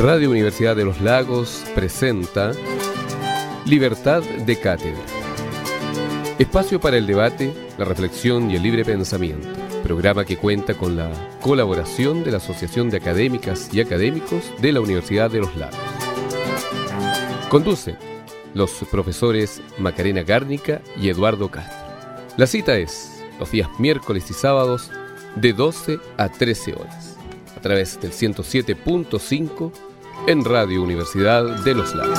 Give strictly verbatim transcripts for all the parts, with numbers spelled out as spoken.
Radio Universidad de los Lagos presenta Libertad de Cátedra. Espacio para el debate, la reflexión y el libre pensamiento. Programa que cuenta con la colaboración de la Asociación de Académicas y Académicos de la Universidad de los Lagos. Conduce los profesores Macarena Gárnica y Eduardo Castro. La cita es los días miércoles y sábados de doce a trece horas, a través del ciento siete punto cinco en Radio Universidad de los Lagos.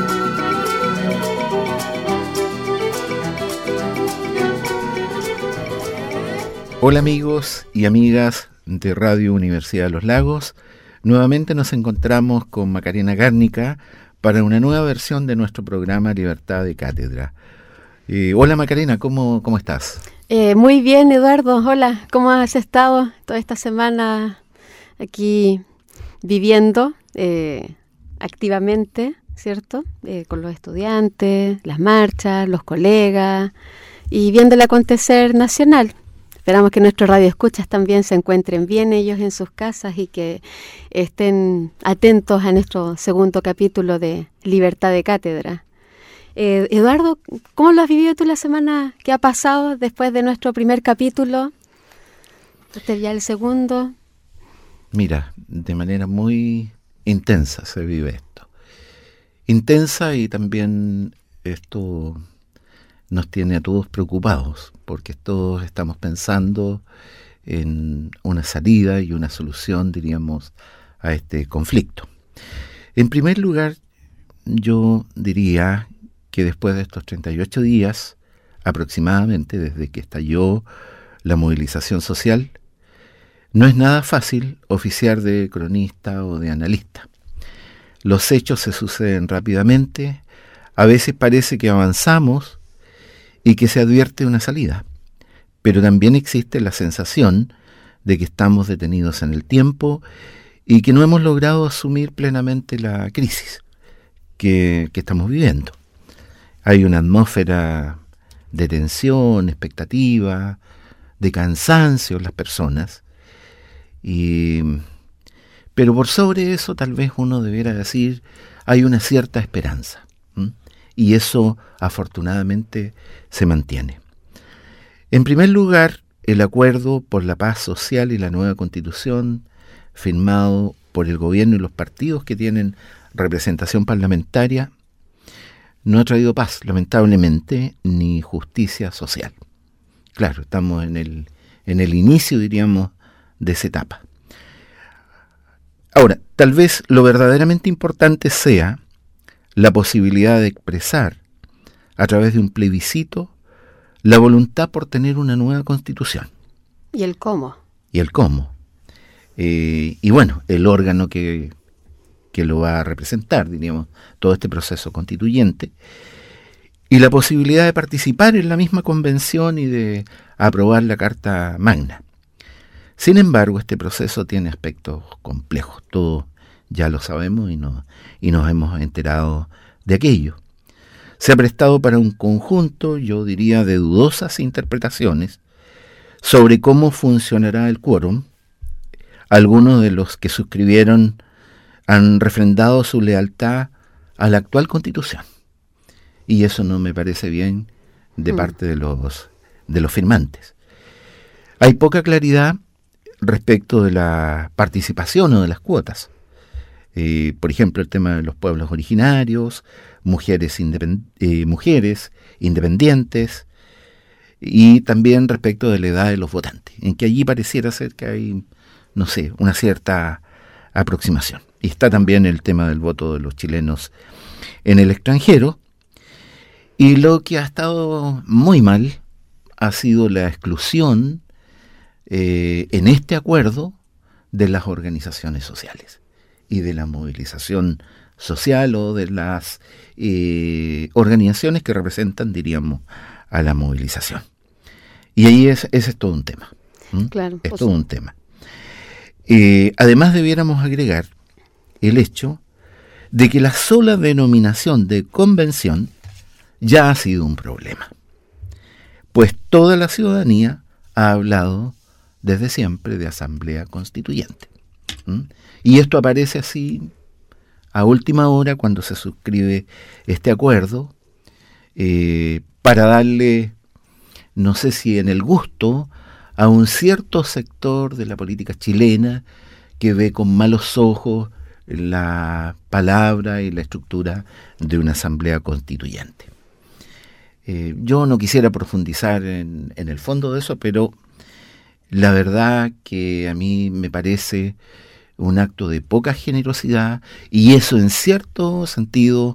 Hola amigos y amigas de Radio Universidad de los Lagos. Nuevamente nos encontramos con Macarena Gárnica para una nueva versión de nuestro programa Libertad de Cátedra. Eh, hola Macarena, ¿cómo, cómo estás? Eh, muy bien, Eduardo. Hola, ¿cómo has estado toda esta semana aquí viviendo eh, activamente, ¿cierto? Eh, con los estudiantes, las marchas, los colegas y viendo el acontecer nacional. Esperamos que nuestros radioescuchas también se encuentren bien ellos en sus casas y que estén atentos a nuestro segundo capítulo de Libertad de Cátedra. Eh, Eduardo, ¿cómo lo has vivido tú la semana que ha pasado después de nuestro primer capítulo? Este es ya el segundo. Mira, de manera muy intensa se vive esto. Intensa, y también esto nos tiene a todos preocupados, porque todos estamos pensando en una salida y una solución, diríamos, a este conflicto. En primer lugar, yo diría que después de estos treinta y ocho días, aproximadamente, desde que estalló la movilización social, no es nada fácil oficiar de cronista o de analista. Los hechos se suceden rápidamente, a veces parece que avanzamos y que se advierte una salida, pero también existe la sensación de que estamos detenidos en el tiempo y que no hemos logrado asumir plenamente la crisis que, que estamos viviendo. Hay una atmósfera de tensión, expectativa, de cansancio en las personas, y, pero por sobre eso tal vez uno debiera decir hay una cierta esperanza, ¿m? Y eso afortunadamente se mantiene. En primer lugar, el acuerdo por la paz social y la nueva constitución firmado por el gobierno y los partidos que tienen representación parlamentaria no ha traído paz, lamentablemente, ni justicia social. Claro, estamos en el, en el inicio, diríamos, de esa etapa. Ahora, tal vez lo verdaderamente importante sea la posibilidad de expresar, a través de un plebiscito, la voluntad por tener una nueva constitución. ¿Y el cómo? Y el cómo. Eh, y bueno, el órgano que, que lo va a representar, diríamos, todo este proceso constituyente, y la posibilidad de participar en la misma convención y de aprobar la Carta Magna. Sin embargo, este proceso tiene aspectos complejos, todos ya lo sabemos y, no, y nos hemos enterado de aquello. Se ha prestado para un conjunto, yo diría, de dudosas interpretaciones sobre cómo funcionará el quórum. Algunos de los que suscribieron han refrendado su lealtad a la actual Constitución, y eso no me parece bien de mm. parte de los, de los firmantes. Hay poca claridad respecto de la participación o de las cuotas. Eh, por ejemplo, el tema de los pueblos originarios, mujeres, independ- eh, mujeres independientes, y también respecto de la edad de los votantes, en que allí pareciera ser que hay, no sé, una cierta aproximación. Y está también el tema del voto de los chilenos en el extranjero, y lo que ha estado muy mal ha sido la exclusión eh, en este acuerdo de las organizaciones sociales y de la movilización social o de las eh, organizaciones que representan, diríamos, a la movilización. Y ahí es, ese es todo un tema. ¿Mm? Claro, es pues, todo un tema. Eh, además debiéramos agregar el hecho de que la sola denominación de convención ya ha sido un problema, pues toda la ciudadanía ha hablado desde siempre de asamblea constituyente. ¿Mm? Y esto aparece así a última hora cuando se suscribe este acuerdo, eh, para darle, no sé si en el gusto, a un cierto sector de la política chilena que ve con malos ojos la palabra y la estructura de una asamblea constituyente. Eh, yo no quisiera profundizar en, en el fondo de eso, pero la verdad que a mí me parece un acto de poca generosidad, y eso en cierto sentido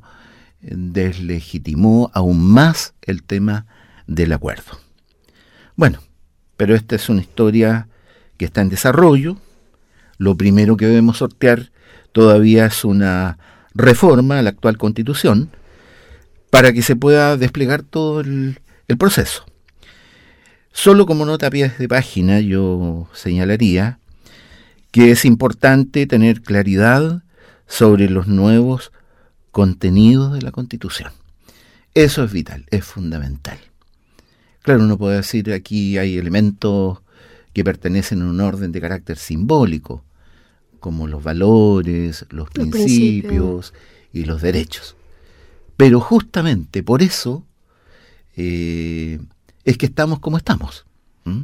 deslegitimó aún más el tema del acuerdo. Bueno, pero esta es una historia que está en desarrollo. Lo primero que debemos sortear todavía es una reforma a la actual Constitución para que se pueda desplegar todo el, el proceso. Solo como nota a pies de página yo señalaría que es importante tener claridad sobre los nuevos contenidos de la Constitución. Eso es vital, es fundamental. Claro, uno puede decir aquí hay elementos que pertenecen a un orden de carácter simbólico, como los valores, los principios principio. y los derechos. Pero justamente por eso eh, es que estamos como estamos. ¿Mm?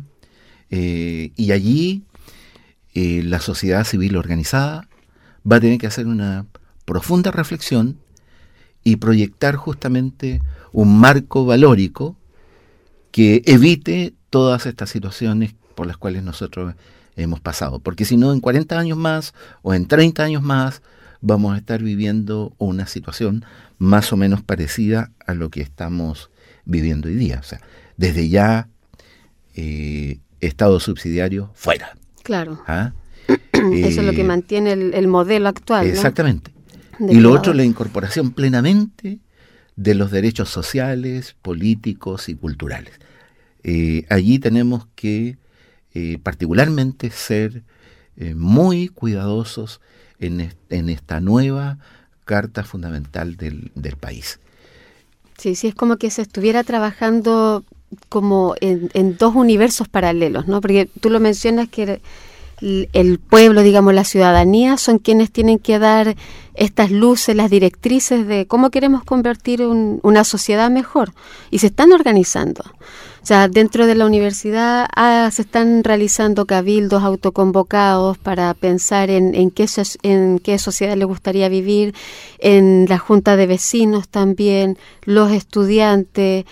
Eh, y allí eh, la sociedad civil organizada va a tener que hacer una profunda reflexión y proyectar justamente un marco valórico que evite todas estas situaciones por las cuales nosotros hemos pasado. Porque si no, en cuarenta años más o en treinta años más vamos a estar viviendo una situación más o menos parecida a lo que estamos viviendo hoy día. O sea, desde ya, eh, Estado subsidiario fuera. Claro. ¿Ah? Eso eh, es lo que mantiene el, el modelo actual, ¿no? Exactamente. De y lo cuidado. otro, la incorporación plenamente de los derechos sociales, políticos y culturales. Eh, allí tenemos que eh, particularmente ser eh, muy cuidadosos en, est- en esta nueva Carta Fundamental del, del país. Sí, sí, es como que se estuviera trabajando como en, en dos universos paralelos, ¿no? Porque tú lo mencionas que el, el pueblo, digamos, la ciudadanía, son quienes tienen que dar estas luces, las directrices de cómo queremos convertir un, una sociedad mejor. Y se están organizando. O sea, dentro de la universidad ah, se están realizando cabildos autoconvocados para pensar en, en, qué, en qué sociedad le gustaría vivir, en la junta de vecinos también, los estudiantes,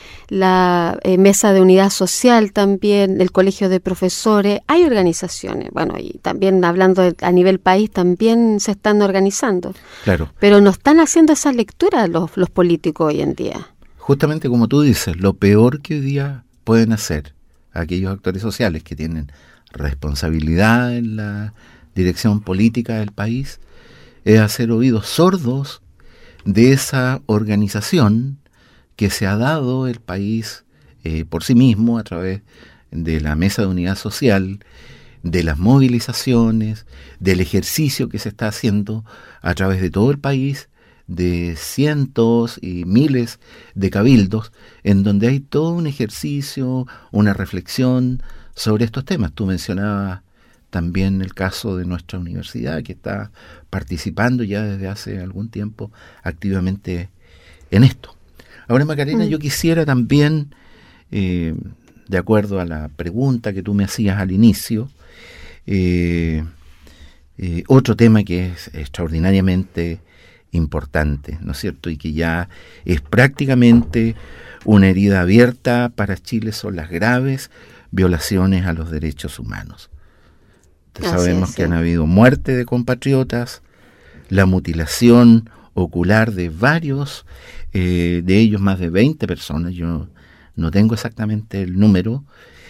la eh, mesa de unidad social también, el colegio de profesores. Hay organizaciones, bueno, y también hablando de, a nivel país también se están organizando. Claro. Pero no están haciendo esa lectura los, los políticos hoy en día. Justamente como tú dices, lo peor que hoy día pueden hacer aquellos actores sociales que tienen responsabilidad en la dirección política del país es hacer oídos sordos de esa organización que se ha dado el país eh, por sí mismo a través de la Mesa de Unidad Social, de las movilizaciones, del ejercicio que se está haciendo a través de todo el país, de cientos y miles de cabildos, en donde hay todo un ejercicio, una reflexión sobre estos temas. Tú mencionabas también el caso de nuestra universidad, que está participando ya desde hace algún tiempo activamente en esto. Ahora, Macarena, mm. yo quisiera también, eh, de acuerdo a la pregunta que tú me hacías al inicio, eh, eh, otro tema que es extraordinariamente importante, ¿no es cierto? Y que ya es prácticamente una herida abierta para Chile, son las graves violaciones a los derechos humanos. Entonces, sabemos es, que sí. han habido muerte de compatriotas, la mutilación ocular de varios, eh, de ellos más de veinte personas, yo no tengo exactamente el número,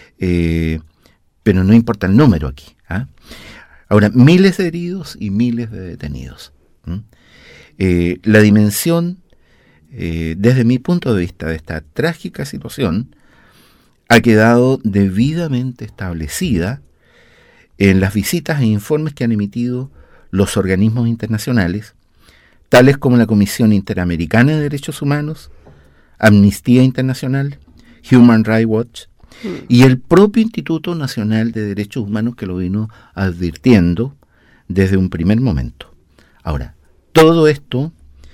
eh, pero no importa el número aquí. ¿ah? Ahora, miles de heridos y miles de detenidos. ¿Mm? Eh, la dimensión, eh, desde mi punto de vista, de esta trágica situación, ha quedado debidamente establecida en las visitas e informes que han emitido los organismos internacionales, tales como la Comisión Interamericana de Derechos Humanos, Amnistía Internacional, Human Rights Watch, mm. y el propio Instituto Nacional de Derechos Humanos, que lo vino advirtiendo desde un primer momento. Ahora, todo esto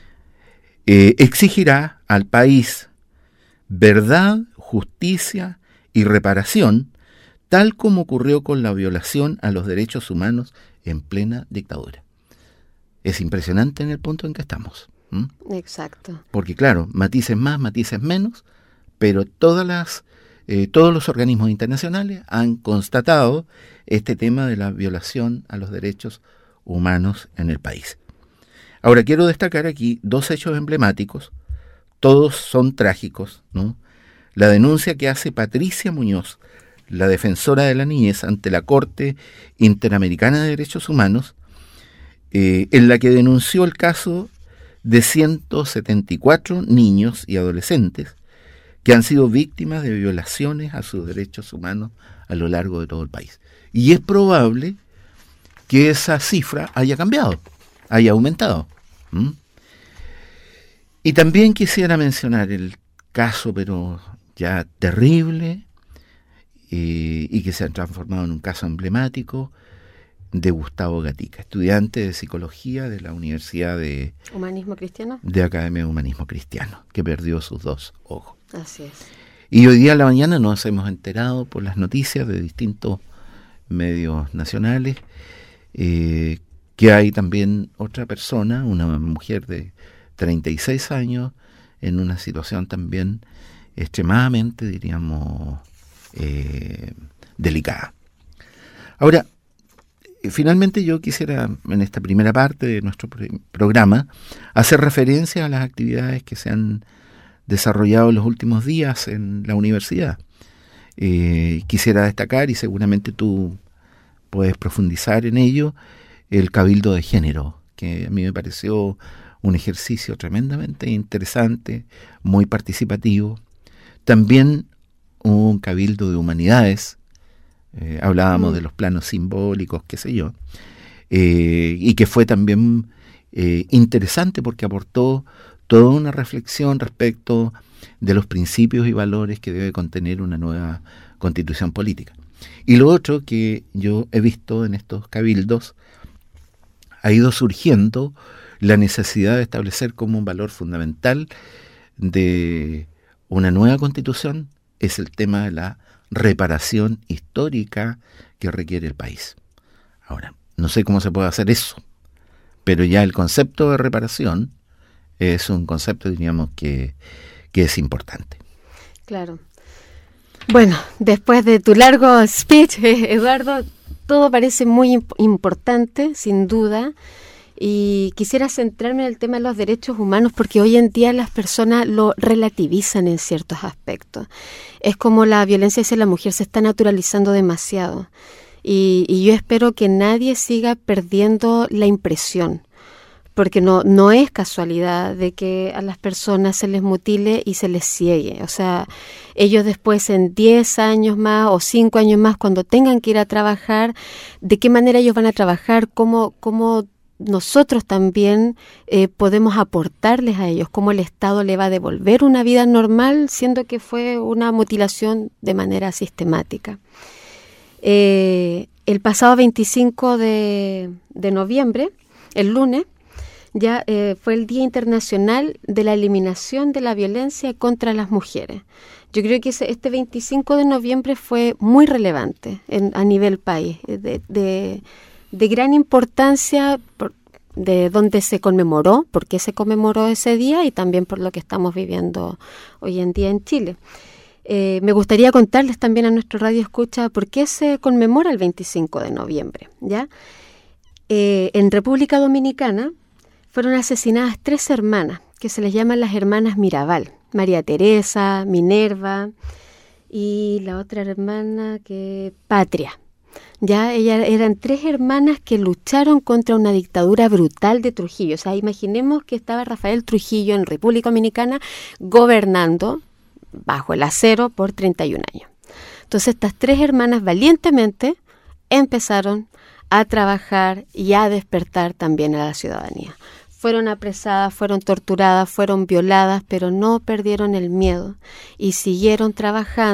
eh, exigirá al país verdad, justicia y reparación, tal como ocurrió con la violación a los derechos humanos en plena dictadura. Es impresionante en el punto en que estamos. ¿Mm? Exacto. Porque claro, matices más, matices menos, pero todas las, eh, todos los organismos internacionales han constatado este tema de la violación a los derechos humanos en el país. Ahora quiero destacar aquí dos hechos emblemáticos, todos son trágicos, ¿no? La denuncia que hace Patricia Muñoz, la defensora de la niñez, ante la Corte Interamericana de Derechos Humanos, eh, en la que denunció el caso de ciento setenta y cuatro niños y adolescentes que han sido víctimas de violaciones a sus derechos humanos a lo largo de todo el país. Y es probable que esa cifra haya cambiado, haya aumentado. ¿Mm? Y también quisiera mencionar el caso, pero ya terrible, eh, y que se ha transformado en un caso emblemático, de Gustavo Gatica, estudiante de psicología de la Universidad de Humanismo Cristiano, de Academia de Humanismo Cristiano, que perdió sus dos ojos. Así es. Y hoy día a la mañana nos hemos enterado por las noticias de distintos medios nacionales eh, que hay también otra persona, una mujer de treinta y seis años, en una situación también extremadamente, diríamos, eh, delicada. Ahora, finalmente yo quisiera, en esta primera parte de nuestro programa, hacer referencia a las actividades que se han desarrollado en los últimos días en la universidad. Eh, quisiera destacar, y seguramente tú puedes profundizar en ello, el Cabildo de Género, que a mí me pareció un ejercicio tremendamente interesante, muy participativo. También un Cabildo de Humanidades, Eh, hablábamos mm. de los planos simbólicos, qué sé yo, eh, y que fue también eh, interesante porque aportó toda una reflexión respecto de los principios y valores que debe contener una nueva constitución política. Y lo otro que yo he visto en estos cabildos, ha ido surgiendo la necesidad de establecer como un valor fundamental de una nueva constitución, es el tema de la reparación histórica que requiere el país. Ahora, no sé cómo se puede hacer eso, pero ya el concepto de reparación es un concepto, diríamos, que, que es importante. Claro. Bueno, después de tu largo speech, Eduardo, todo parece muy imp- importante, sin duda, y quisiera centrarme en el tema de los derechos humanos porque hoy en día las personas lo relativizan en ciertos aspectos. Es como la violencia hacia la mujer se está naturalizando demasiado y, y yo espero que nadie siga perdiendo la impresión, porque no, no es casualidad de que a las personas se les mutile y se les ciegue. O sea, ellos después en diez años más o cinco años más, cuando tengan que ir a trabajar, ¿de qué manera ellos van a trabajar? ¿Cómo, cómo nosotros también eh, podemos aportarles a ellos? ¿Cómo el Estado le va a devolver una vida normal, siendo que fue una mutilación de manera sistemática? Eh, el pasado veinticinco de, de noviembre, el lunes, ya eh, fue el Día Internacional de la Eliminación de la Violencia contra las Mujeres. Yo creo que ese, este veinticinco de noviembre fue muy relevante en, a nivel país, de, de, de gran importancia, por, de donde se conmemoró, por qué se conmemoró ese día y también por lo que estamos viviendo hoy en día en Chile. Eh, me gustaría contarles también a nuestro radio escucha por qué se conmemora el veinticinco de noviembre. ¿Ya? Eh, en República Dominicana fueron asesinadas tres hermanas, que se les llaman las hermanas Mirabal, María Teresa, Minerva y la otra hermana que Patria. Ya ellas eran tres hermanas que lucharon contra una dictadura brutal de Trujillo. O sea, imaginemos que estaba Rafael Trujillo en República Dominicana gobernando bajo el acero por treinta y un años. Entonces estas tres hermanas valientemente empezaron a trabajar y a despertar también a la ciudadanía. Fueron apresadas, fueron torturadas, fueron violadas, pero no perdieron el miedo y siguieron trabajando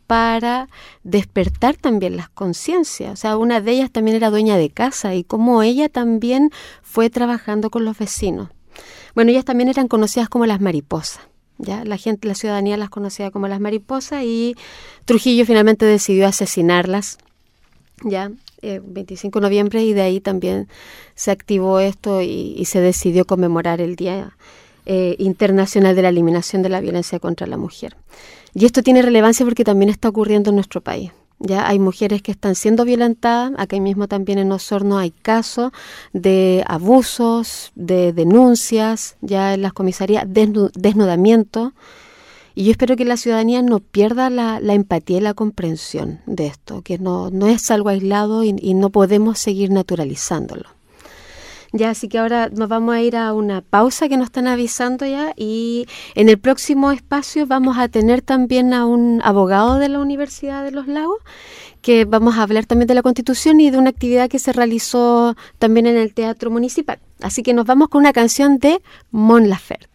para despertar también las conciencias. O sea, una de ellas también era dueña de casa y cómo ella también fue trabajando con los vecinos. Bueno, ellas también eran conocidas como las mariposas. Ya, la gente, la ciudadanía las conocía como las mariposas y Trujillo finalmente decidió asesinarlas, ya, eh, veinticinco de noviembre, y de ahí también se activó esto y, y se decidió conmemorar el Día eh, Internacional de la Eliminación de la Violencia contra la Mujer. Y esto tiene relevancia porque también está ocurriendo en nuestro país. Ya hay mujeres que están siendo violentadas, acá mismo también en Osorno hay casos de abusos, de denuncias, ya en las comisarías, desnud- desnudamiento, y yo espero que la ciudadanía no pierda la, la empatía y la comprensión de esto, que no, no es algo aislado y, y no podemos seguir naturalizándolo. Ya, así que ahora nos vamos a ir a una pausa que nos están avisando ya, y en el próximo espacio vamos a tener también a un abogado de la Universidad de Los Lagos, que vamos a hablar también de la Constitución y de una actividad que se realizó también en el Teatro Municipal. Así que nos vamos con una canción de Mon Laferte.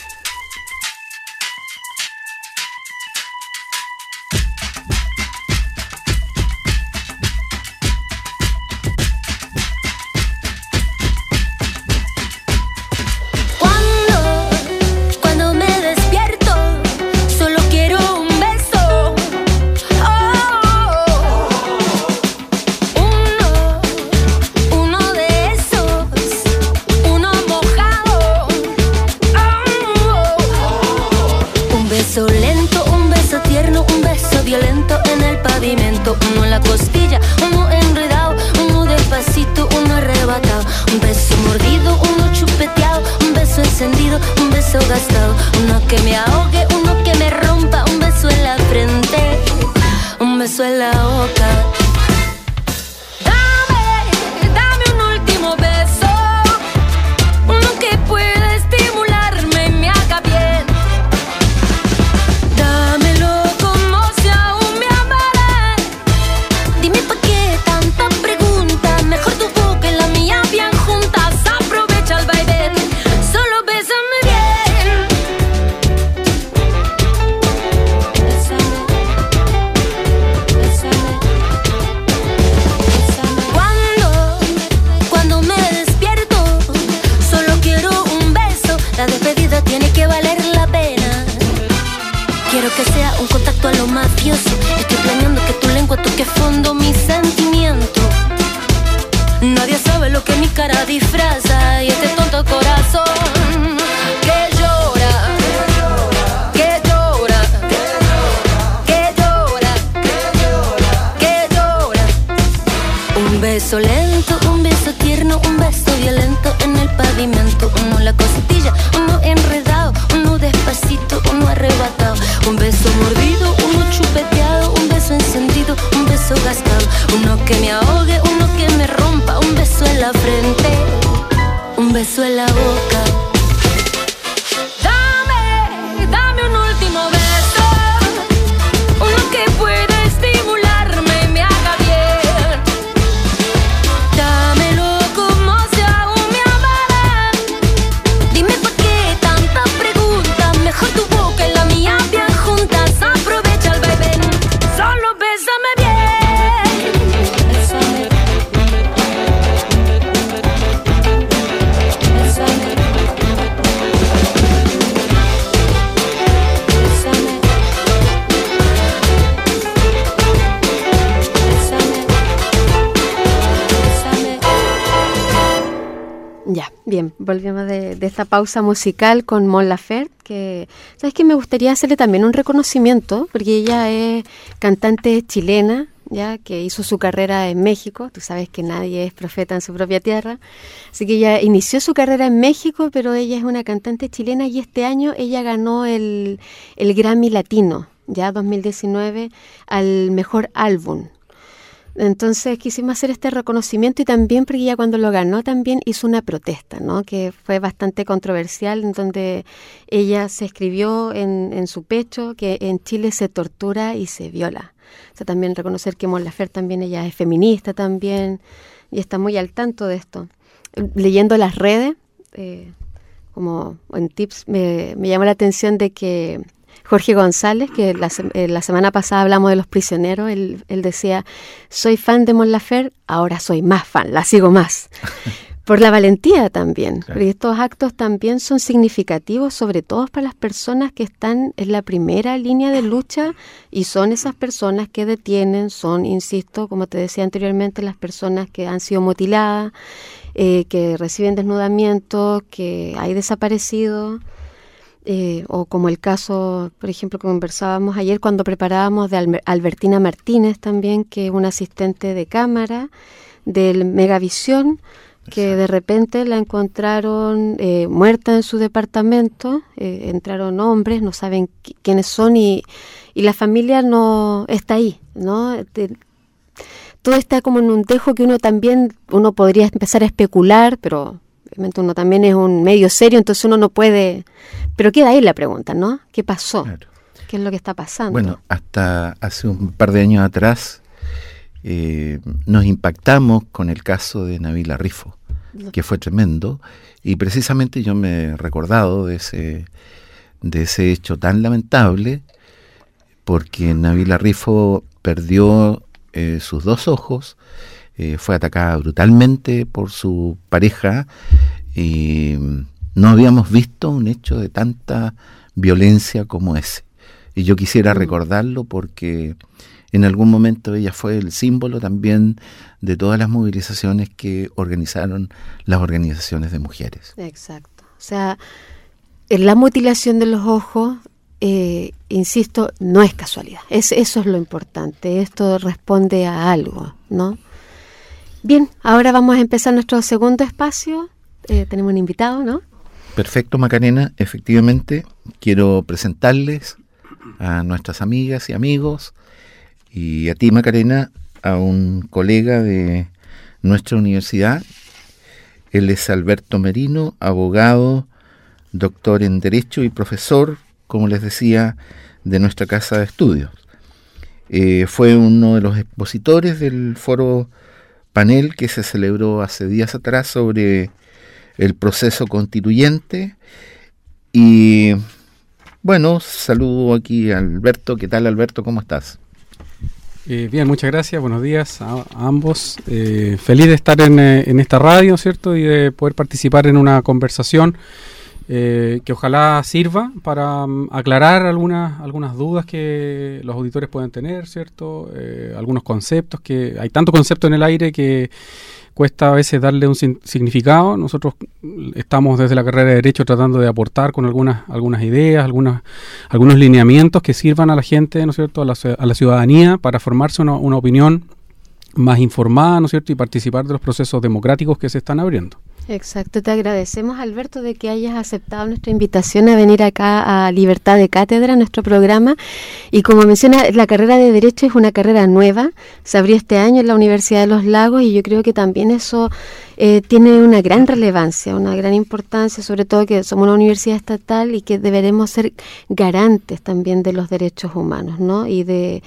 Uno en la costilla, uno enredado, uno despacito, uno arrebatado. Un beso mordido, uno chupeteado, un beso encendido, un beso gastado. Uno que me ahogue, uno que me rompa, un beso en la frente, un beso en la boca. Dame, dame un último beso, uno que pueda estimularme y me haga bien. Dámelo como si aún me amarás. Dime pa' qué tanta pregunta, mejor tu boca y la mía bien juntas. Aprovecha el vaivén, solo bésame bien. Bésame, bésame, bésame. Cuando, cuando me despierto, solo quiero un beso. La despedida tiene que valer la pena. Quiero que sea un contacto a lo mafioso. Estoy planeando que tu lengua toque a fondo mi sentimiento. Nadie sabe lo que mi cara disfraza y este tonto corazón que llora, que llora, que llora, que llora. Un beso lento, un beso tierno, un beso violento en el pavimento. Uno en la costilla, uno enredado, uno despacito, uno arrebatado. Un beso mordido, uno chupeteado, un beso encendido, un beso gastado. Uno que me ahogue, uno que me rompa, un beso en la frente, un beso en la boca. Dame, dame un último beso, uno que pueda estimularme y me haga bien. Dámelo como si aún me amarás. Dime pa' qué tanta pregunta, mejor tu boca y la mía bien juntas. Aprovecha el vaivén, solo bésame bien. Bésame, bésame, bésame, bésame, bésame. Ya, bien, volvemos de, de esta pausa musical con Mon Laferte, que, ¿sabes qué? Me gustaría hacerle también un reconocimiento, porque ella es cantante chilena, ya, que hizo su carrera en México. Tú sabes que nadie es profeta en su propia tierra, así que ella inició su carrera en México, pero ella es una cantante chilena y este año ella ganó el, el Grammy Latino, ya dos mil diecinueve, al mejor álbum. Entonces quisimos hacer este reconocimiento y también porque ella cuando lo ganó también hizo una protesta, ¿no? Que fue bastante controversial, en donde ella se escribió en, en su pecho que en Chile se tortura y se viola. O sea, también reconocer que Mon Laferte también ella es feminista también y está muy al tanto de esto. Leyendo las redes, eh, como en tips, me, me llamó la atención de que Jorge González, que la, eh, la semana pasada hablamos de los prisioneros, él, él decía, soy fan de Mon Laferte, ahora soy más fan, la sigo más. Por la valentía también, claro. Porque estos actos también son significativos, sobre todo para las personas que están en la primera línea de lucha y son esas personas que detienen, son, insisto, como te decía anteriormente, las personas que han sido mutiladas, eh, que reciben desnudamientos, que hay desaparecidos, eh, o como el caso, por ejemplo, que conversábamos ayer cuando preparábamos de Almer- Albertina Martínez también, que es una asistente de cámara del Megavisión, que de repente la encontraron eh, muerta en su departamento, eh, entraron hombres, no saben qu- quiénes son y, y la familia no está ahí, ¿no? De, todo está como en un dejo que uno también, uno podría empezar a especular, pero obviamente uno también es un medio serio, entonces uno no puede, pero queda ahí la pregunta, ¿no? ¿Qué pasó? Claro. ¿Qué es lo que está pasando? Bueno, hasta hace un par de años atrás Eh, nos impactamos con el caso de Nabila Rifo, que fue tremendo, y precisamente yo me he recordado de ese, de ese hecho tan lamentable, porque Nabila Rifo perdió eh, sus dos ojos, eh, fue atacada brutalmente por su pareja, y no habíamos visto un hecho de tanta violencia como ese. Y yo quisiera recordarlo porque en algún momento ella fue el símbolo también de todas las movilizaciones que organizaron las organizaciones de mujeres. Exacto. O sea, en la mutilación de los ojos, eh, insisto, no es casualidad. Es, eso es lo importante. Esto responde a algo, ¿no? Bien, ahora vamos a empezar nuestro segundo espacio. Eh, tenemos un invitado, ¿no? Perfecto, Macarena. Efectivamente, quiero presentarles a nuestras amigas y amigos, y a ti, Macarena, a un colega de nuestra universidad. Él es Alberto Merino, abogado, doctor en Derecho y profesor, como les decía, de nuestra casa de estudios. Eh, fue uno de los expositores del foro panel que se celebró hace días atrás sobre el proceso constituyente. Y bueno, saludo aquí a Alberto. ¿Qué tal, Alberto? ¿Cómo estás? Eh, bien, muchas gracias, buenos días a, a ambos. Eh, feliz de estar en, eh, en esta radio, ¿cierto? Y de poder participar en una conversación eh, que ojalá sirva para um, aclarar algunas, algunas dudas que los auditores pueden tener, ¿cierto? Eh, algunos conceptos, que hay tanto concepto en el aire que cuesta a veces darle un sin, significado. Nosotros estamos desde la carrera de Derecho tratando de aportar con algunas algunas ideas, algunas algunos lineamientos que sirvan a la gente, ¿no es cierto?, a la, a la ciudadanía para formarse una, una opinión más informada, ¿no es cierto?, y participar de los procesos democráticos que se están abriendo. Exacto, te agradecemos, Alberto, de que hayas aceptado nuestra invitación a venir acá a Libertad de Cátedra, nuestro programa. Y como menciona, la carrera de Derecho es una carrera nueva, se abrió este año en la Universidad de los Lagos y yo creo que también eso eh, tiene una gran relevancia, una gran importancia, sobre todo que somos una universidad estatal y que deberemos ser garantes también de los derechos humanos, ¿no? Y de,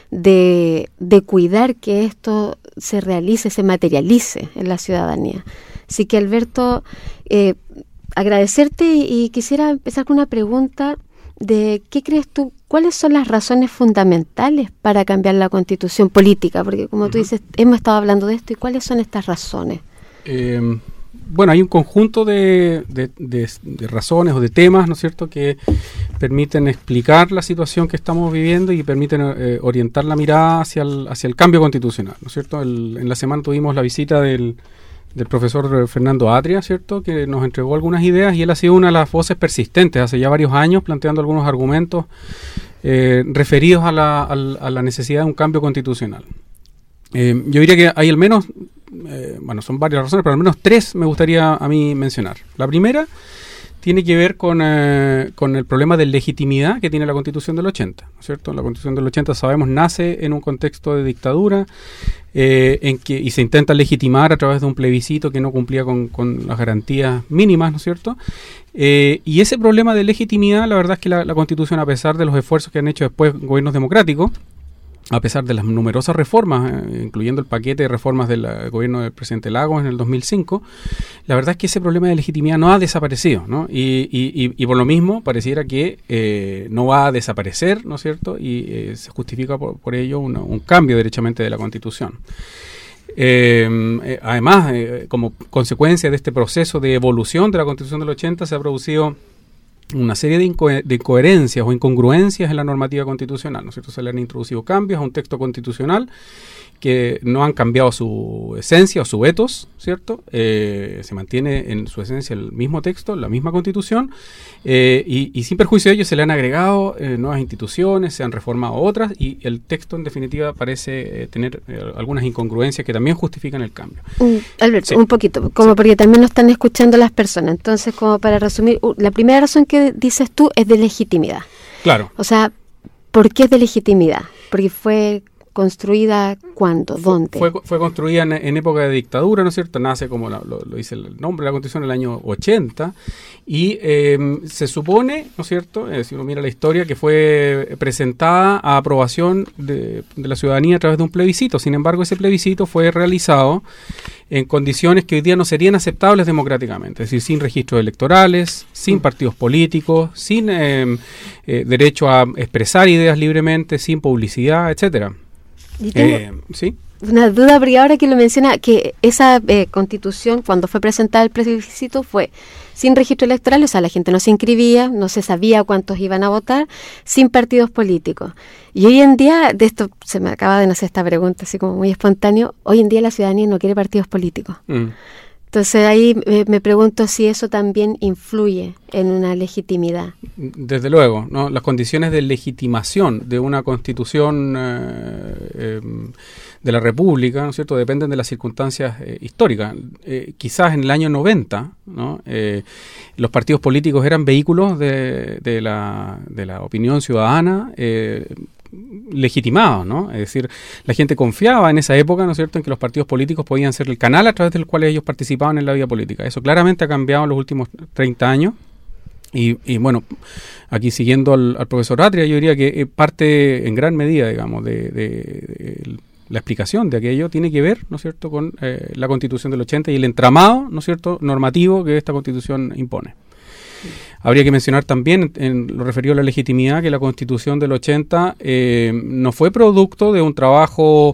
de, de cuidar que esto se realice, se materialice en la ciudadanía. Así que, Alberto, eh, agradecerte y, y quisiera empezar con una pregunta de ¿qué crees tú? ¿Cuáles son las razones fundamentales para cambiar la Constitución política? Porque, como uh-huh. tú dices, hemos estado hablando de esto. ¿Y cuáles son estas razones? Eh, bueno, hay un conjunto de, de, de, de razones o de temas, ¿no es cierto?, que permiten explicar la situación que estamos viviendo y permiten eh, orientar la mirada hacia el, hacia el cambio constitucional, ¿no es cierto? El, en la semana tuvimos la visita del del profesor Fernando Atria, ¿cierto?, que nos entregó algunas ideas y él ha sido una de las voces persistentes hace ya varios años planteando algunos argumentos eh, referidos a la, a, a la necesidad de un cambio constitucional. Eh, yo diría que hay al menos, eh, bueno, son varias razones, pero al menos tres me gustaría a mí mencionar. La primera tiene que ver con, eh, con el problema de legitimidad que tiene la Constitución del ochenta, ¿no es cierto? La Constitución del ochenta, sabemos, nace en un contexto de dictadura eh, en que, y se intenta legitimar a través de un plebiscito que no cumplía con, con las garantías mínimas, ¿no es cierto? Eh, y ese problema de legitimidad, la verdad es que la, la Constitución, a pesar de los esfuerzos que han hecho después gobiernos democráticos, a pesar de las numerosas reformas, eh, incluyendo el paquete de reformas del uh, gobierno del presidente Lagos en el dos mil cinco, la verdad es que ese problema de legitimidad no ha desaparecido, ¿no? Y, y, y, y por lo mismo pareciera que eh, no va a desaparecer, ¿no es cierto? Y eh, se justifica por, por ello una, un cambio derechamente de la Constitución. Eh, eh, además, eh, como consecuencia de este proceso de evolución de la Constitución del ochenta, se ha producido una serie de, inco- de incoherencias o incongruencias en la normativa constitucional, ¿no es cierto? Se le han introducido cambios a un texto constitucional que no han cambiado su esencia o su ethos, ¿cierto? Eh, se mantiene en su esencia el mismo texto, la misma Constitución, eh, y, y sin perjuicio de ello se le han agregado eh, nuevas instituciones, se han reformado otras, y el texto en definitiva parece eh, tener eh, algunas incongruencias que también justifican el cambio. Mm, Alberto, Sí. un poquito, como Sí. porque también nos están escuchando las personas. Entonces, como para resumir, uh, la primera razón que dices tú es de legitimidad. Claro. O sea, ¿por qué es de legitimidad? Porque fue construida ¿cuándo? ¿Dónde? Fue, fue construida en, en época de dictadura, ¿no es cierto? Nace, como la- lo, lo dice el nombre de la Constitución, en el año ochenta, y eh, se supone, ¿no es cierto?, eh, si uno mira la historia, que fue presentada a aprobación de, de la ciudadanía a través de un plebiscito. Sin embargo, ese plebiscito fue realizado en condiciones que hoy día no serían aceptables democráticamente, es decir, sin registros electorales, sin partidos políticos, sin eh, eh, derecho a expresar ideas libremente, sin publicidad, etcétera. Y tengo Eh, ¿Sí? una duda, porque ahora que lo menciona, que esa eh, constitución, cuando fue presentada el plebiscito, fue sin registro electoral, o sea, la gente no se inscribía, no se sabía cuántos iban a votar, sin partidos políticos. Y hoy en día, de esto se me acaba de nacer esta pregunta, así como muy espontáneo, hoy en día la ciudadanía no quiere partidos políticos. Mm. Entonces ahí eh, me pregunto si eso también influye en una legitimidad. Desde luego, ¿no? Las condiciones de legitimación de una constitución eh, eh, de la República, ¿no es cierto?, dependen de las circunstancias eh, históricas. Eh, quizás en el año noventa, ¿no?, eh, los partidos políticos eran vehículos de, de, la, de la opinión ciudadana, eh, legitimados, ¿no? Es decir, la gente confiaba en esa época, ¿no es cierto?, en que los partidos políticos podían ser el canal a través del cual ellos participaban en la vida política. Eso claramente ha cambiado en los últimos treinta años. Y, y bueno, aquí siguiendo al, al profesor Atria, yo diría que eh, parte en gran medida, digamos, de, de, de la explicación de aquello tiene que ver, ¿no es cierto?, con eh, la Constitución del ochenta y el entramado, ¿no es cierto?, normativo que esta Constitución impone. Habría que mencionar también, en lo referido a la legitimidad, que la Constitución del ochenta eh, no fue producto de un trabajo,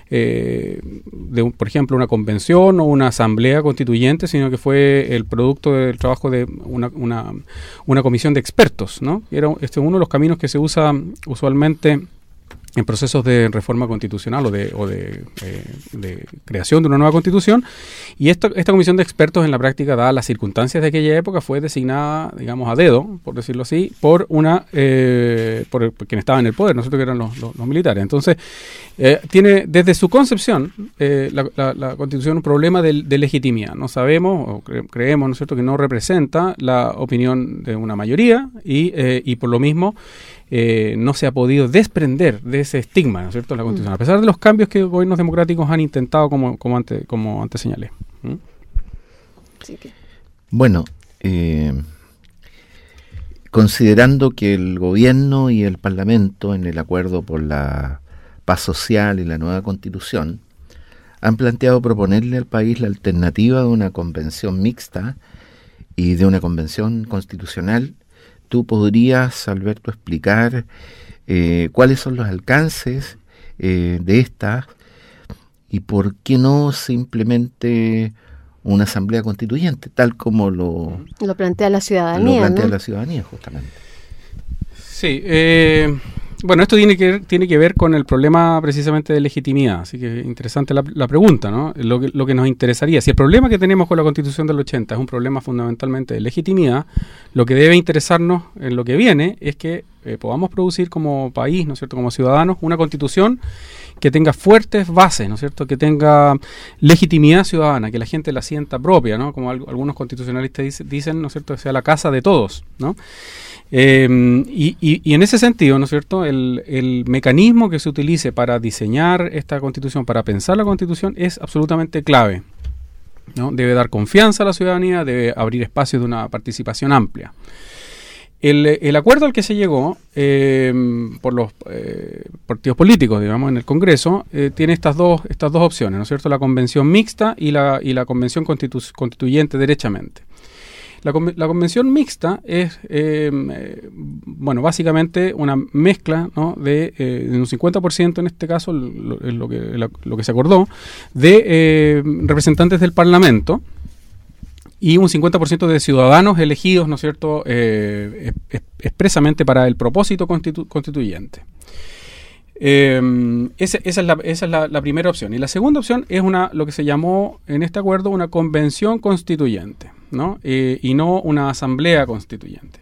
eh, de un, por ejemplo, una convención o una asamblea constituyente, sino que fue el producto del trabajo de una, una, una comisión de expertos, ¿no? Era este uno de los caminos que se usa usualmente en procesos de reforma constitucional o de, o de, eh, de creación de una nueva constitución, y esta, esta comisión de expertos en la práctica, dadas las circunstancias de aquella época, fue designada, digamos, a dedo, por decirlo así, por una eh, por, el, por quien estaba en el poder, nosotros que eran los, los, los militares. Entonces, eh, tiene desde su concepción eh, la, la, la constitución un problema de, de legitimidad. No sabemos, o cre, creemos, ¿no es cierto?, que no representa la opinión de una mayoría, y, eh, y por lo mismo Eh, no se ha podido desprender de ese estigma, ¿no es cierto?, la Constitución, a pesar de los cambios que los gobiernos democráticos han intentado, como, como, antes, como antes señalé. ¿Mm? Sí que... Bueno, eh, considerando que el gobierno y el Parlamento, en el acuerdo por la paz social y la nueva Constitución, han planteado proponerle al país la alternativa de una convención mixta y de una convención constitucional, ¿tú podrías, Alberto, explicar eh, cuáles son los alcances eh, de esta y por qué no simplemente una asamblea constituyente, tal como lo, lo plantea la ciudadanía, lo plantea ¿no? la ciudadanía, justamente? Sí, eh, bueno, esto tiene que ver, tiene que ver con el problema precisamente de legitimidad, así que interesante la, la pregunta, ¿no? Lo que, lo que nos interesaría, si el problema que tenemos con la Constitución del ochenta es un problema fundamentalmente de legitimidad, lo que debe interesarnos en lo que viene es que eh, podamos producir como país, ¿no es cierto?, como ciudadanos, una Constitución que tenga fuertes bases, ¿no es cierto?, que tenga legitimidad ciudadana, que la gente la sienta propia, ¿no?, como al, algunos constitucionalistas dice, dicen, ¿no es cierto?, que sea la casa de todos, ¿no? Eh, y, y, y en ese sentido, ¿no es cierto?, el, el mecanismo que se utilice para diseñar esta Constitución, para pensar la Constitución, es absolutamente clave, ¿no? Debe dar confianza a la ciudadanía, debe abrir espacios de una participación amplia. El, el acuerdo al que se llegó eh, por los eh, partidos políticos, digamos, en el Congreso, eh, tiene estas dos estas dos opciones, ¿no es cierto? La convención mixta y la y la convención constitu- constituyente derechamente. La, la convención mixta es, eh, eh, bueno, básicamente una mezcla, ¿no? de, eh, de un cincuenta por ciento, en este caso, lo, lo, que, la, lo que se acordó, de eh, representantes del Parlamento, y un cincuenta por ciento de ciudadanos elegidos, ¿no es cierto?, eh, es, expresamente para el propósito constitu- constituyente. Eh, esa, esa es, la, esa es la, la primera opción. Y la segunda opción es una lo que se llamó en este acuerdo una convención constituyente, ¿no? Eh, y no una asamblea constituyente.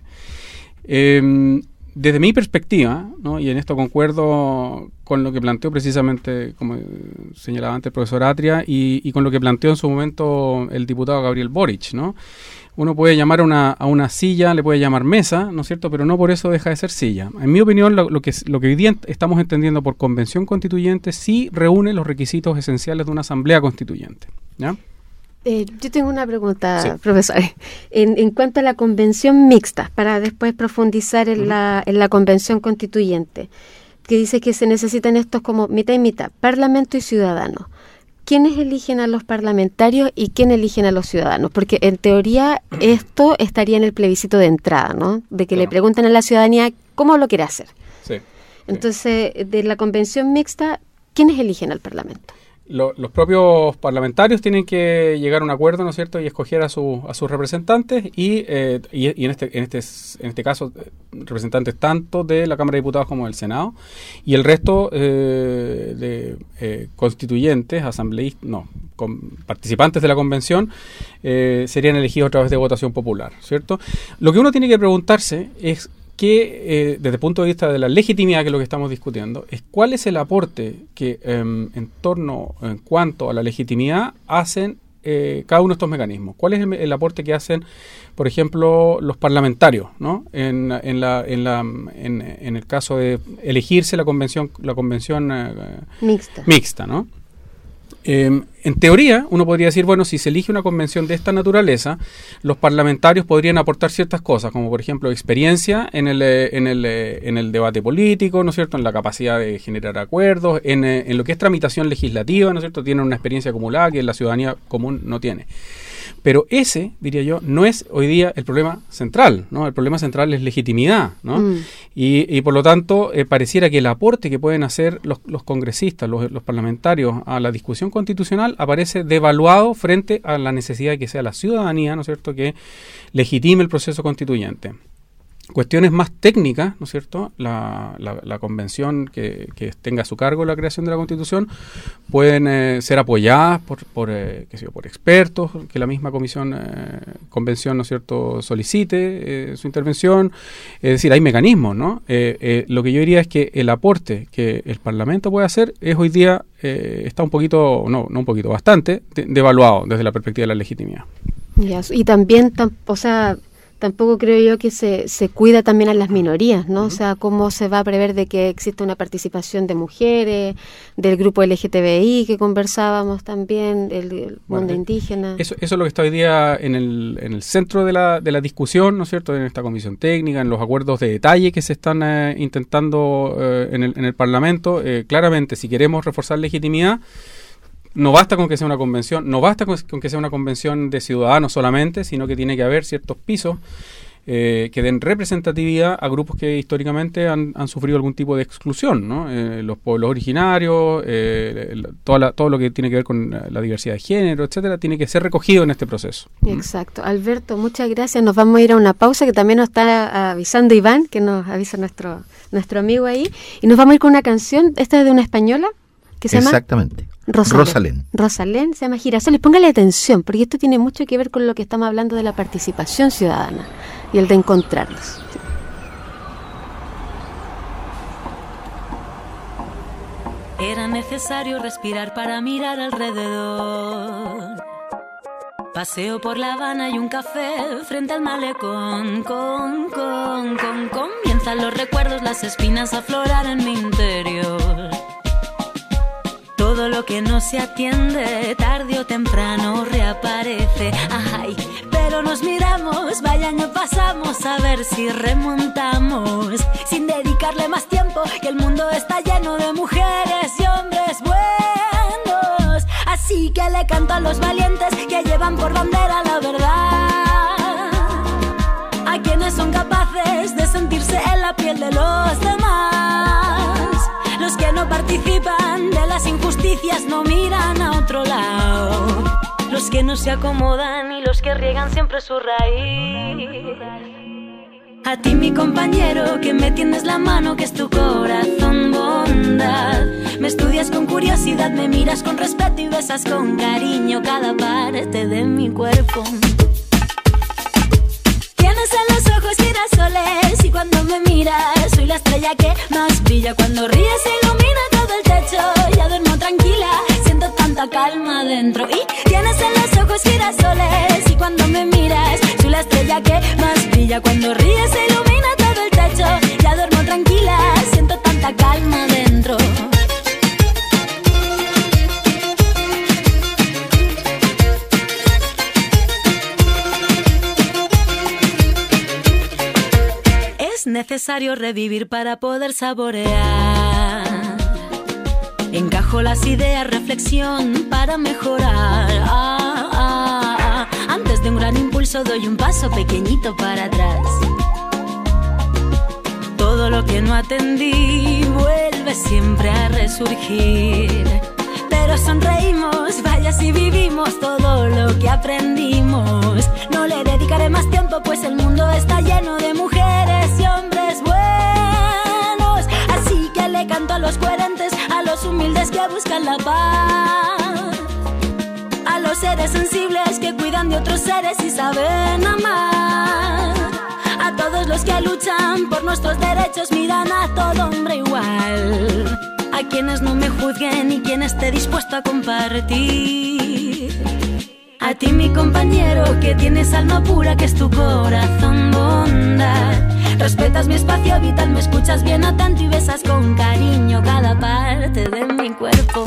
Eh, Desde mi perspectiva, ¿no? Y en esto concuerdo con lo que planteó precisamente, como señalaba antes el profesor Atria, y, y con lo que planteó en su momento el diputado Gabriel Boric, ¿no? Uno puede llamar a una, a una silla, le puede llamar mesa, ¿no es cierto?, pero no por eso deja de ser silla. En mi opinión, lo, lo, que, lo que hoy día estamos entendiendo por convención constituyente sí reúne los requisitos esenciales de una asamblea constituyente, ¿ya? Eh, yo tengo una pregunta, sí. profesor. En, en cuanto a la convención mixta, para después profundizar en, uh-huh. la, en la convención constituyente, que dice que se necesitan estos como mitad y mitad, parlamento y ciudadanos. ¿Quiénes eligen a los parlamentarios y quién eligen a los ciudadanos? Porque en teoría esto estaría en el plebiscito de entrada, ¿no? De que claro. le preguntan a la ciudadanía cómo lo quiere hacer. Sí, Entonces, sí. de la convención mixta, ¿quiénes eligen al parlamento? Lo, los propios parlamentarios tienen que llegar a un acuerdo, ¿no es cierto?, y escoger a, su, a sus representantes y, eh, y, y en este en este en este caso representantes tanto de la Cámara de Diputados como del Senado, y el resto eh, de eh, constituyentes, asambleístas, no, con, participantes de la convención eh, serían elegidos a través de votación popular, ¿cierto? Lo que uno tiene que preguntarse es que eh, desde el punto de vista de la legitimidad, que es lo que estamos discutiendo, es cuál es el aporte que eh, en torno, en cuanto a la legitimidad, hacen eh, cada uno de estos mecanismos. ¿Cuál es el, el aporte que hacen, por ejemplo, los parlamentarios, ¿no? En, en, la, en, la, en, en el caso de elegirse la convención, la convención eh, mixta. mixta, ¿no? Eh, en teoría, uno podría decir, bueno, si se elige una convención de esta naturaleza, los parlamentarios podrían aportar ciertas cosas, como por ejemplo experiencia en el, en el, en el debate político, ¿no es cierto?, en la capacidad de generar acuerdos, en, en lo que es tramitación legislativa, ¿no es cierto?, tienen una experiencia acumulada que la ciudadanía común no tiene. Pero ese, diría yo, no es hoy día el problema central, ¿no? El problema central es legitimidad, ¿no? Mm. Y, y por lo tanto, eh, pareciera que el aporte que pueden hacer los, los congresistas, los, los parlamentarios a la discusión constitucional aparece devaluado frente a la necesidad de que sea la ciudadanía, ¿no es cierto?, que legitime el proceso constituyente. Cuestiones más técnicas, ¿no es cierto?, la, la, la convención que, que tenga a su cargo la creación de la Constitución pueden eh, ser apoyadas por por, eh, qué sé yo, por expertos, que la misma comisión eh, convención, ¿no es cierto?, solicite eh, su intervención. Es decir, hay mecanismos, ¿no? Eh, eh, lo que yo diría es que el aporte que el Parlamento puede hacer es hoy día eh, está un poquito, no, no un poquito, bastante de, devaluado desde la perspectiva de la legitimidad. Yes. Y también, tam, o sea... Tampoco creo yo que se, se cuida también a las minorías, ¿no? Uh-huh. O sea, cómo se va a prever de que exista una participación de mujeres, del grupo L G T B I que conversábamos también, el, el bueno, mundo indígena. Eso, eso es lo que está hoy día en el, en el centro de la, de la discusión, ¿no es cierto?, en esta comisión técnica, en los acuerdos de detalle que se están eh, intentando eh, en, el, en el Parlamento. Eh, claramente, si queremos reforzar legitimidad, no basta con que sea una convención, no basta con, con que sea una convención de ciudadanos solamente, sino que tiene que haber ciertos pisos eh, que den representatividad a grupos que históricamente han, han sufrido algún tipo de exclusión, ¿no? Eh, los pueblos originarios, eh, toda la, todo lo que tiene que ver con la diversidad de género, etcétera, tiene que ser recogido en este proceso. Exacto. Alberto, muchas gracias. Nos vamos a ir a una pausa que también nos está avisando Iván, que nos avisa nuestro, nuestro amigo ahí, y nos vamos a ir con una canción, esta es de una española, que se Exactamente. llama... Rosalén. Rosalén. Rosalén se llama Girasoles. Póngale atención, porque esto tiene mucho que ver con lo que estamos hablando de la participación ciudadana y el de encontrarnos. Era necesario respirar para mirar alrededor. Paseo por La Habana y un café frente al malecón. Con, con, con, comienzan los recuerdos, las espinas a aflorar en mi interior. Todo lo que no se atiende, tarde o temprano reaparece. Ay, pero nos miramos empezamos, vaya año pasamos, a ver si remontamos, sin dedicarle más tiempo, que el mundo está lleno de mujeres y hombres buenos. Así que le canto a los valientes que llevan por bandera la verdad, a quienes son capaces de sentirse en la piel de los demás, los que no participan de las injusticias, no miran a otro lado, los que no se acomodan y los que riegan siempre su raíz. A ti, mi compañero, que me tiendes la mano, que es tu corazón bondad. Me estudias con curiosidad, me miras con respeto y besas con cariño cada parte de mi cuerpo. Tienes en los ojos girasoles y cuando me miras soy la estrella que más brilla. Cuando ríes se ilumina todo el techo, ya duermo tranquila, siento tanta calma dentro. Y tienes en los ojos girasoles y cuando me miras soy la estrella que más brilla. Cuando ríes se ilumina todo el techo, ya duermo tranquila, siento tanta calma dentro. Es necesario revivir para poder saborear. Encajo las ideas, reflexión para mejorar. Ah, ah, ah. Antes de un gran impulso doy un paso pequeñito para atrás. Todo lo que no atendí vuelve siempre a resurgir. Pero sonreímos, vaya si vivimos todo lo que aprendimos. No le dedicaré más tiempo, pues el mundo está lleno de mujeres y hombres buenos. Así que le canto a los coherentes, a los humildes que buscan la paz, a los seres sensibles que cuidan de otros seres y saben amar, a todos los que luchan por nuestros derechos, miran a todo hombre igual, a quienes no me juzguen y quien esté dispuesto a compartir. A ti, mi compañero, que tienes alma pura, que es tu corazón bondad. Respetas mi espacio vital, me escuchas bien atento y besas con cariño cada parte de mi cuerpo.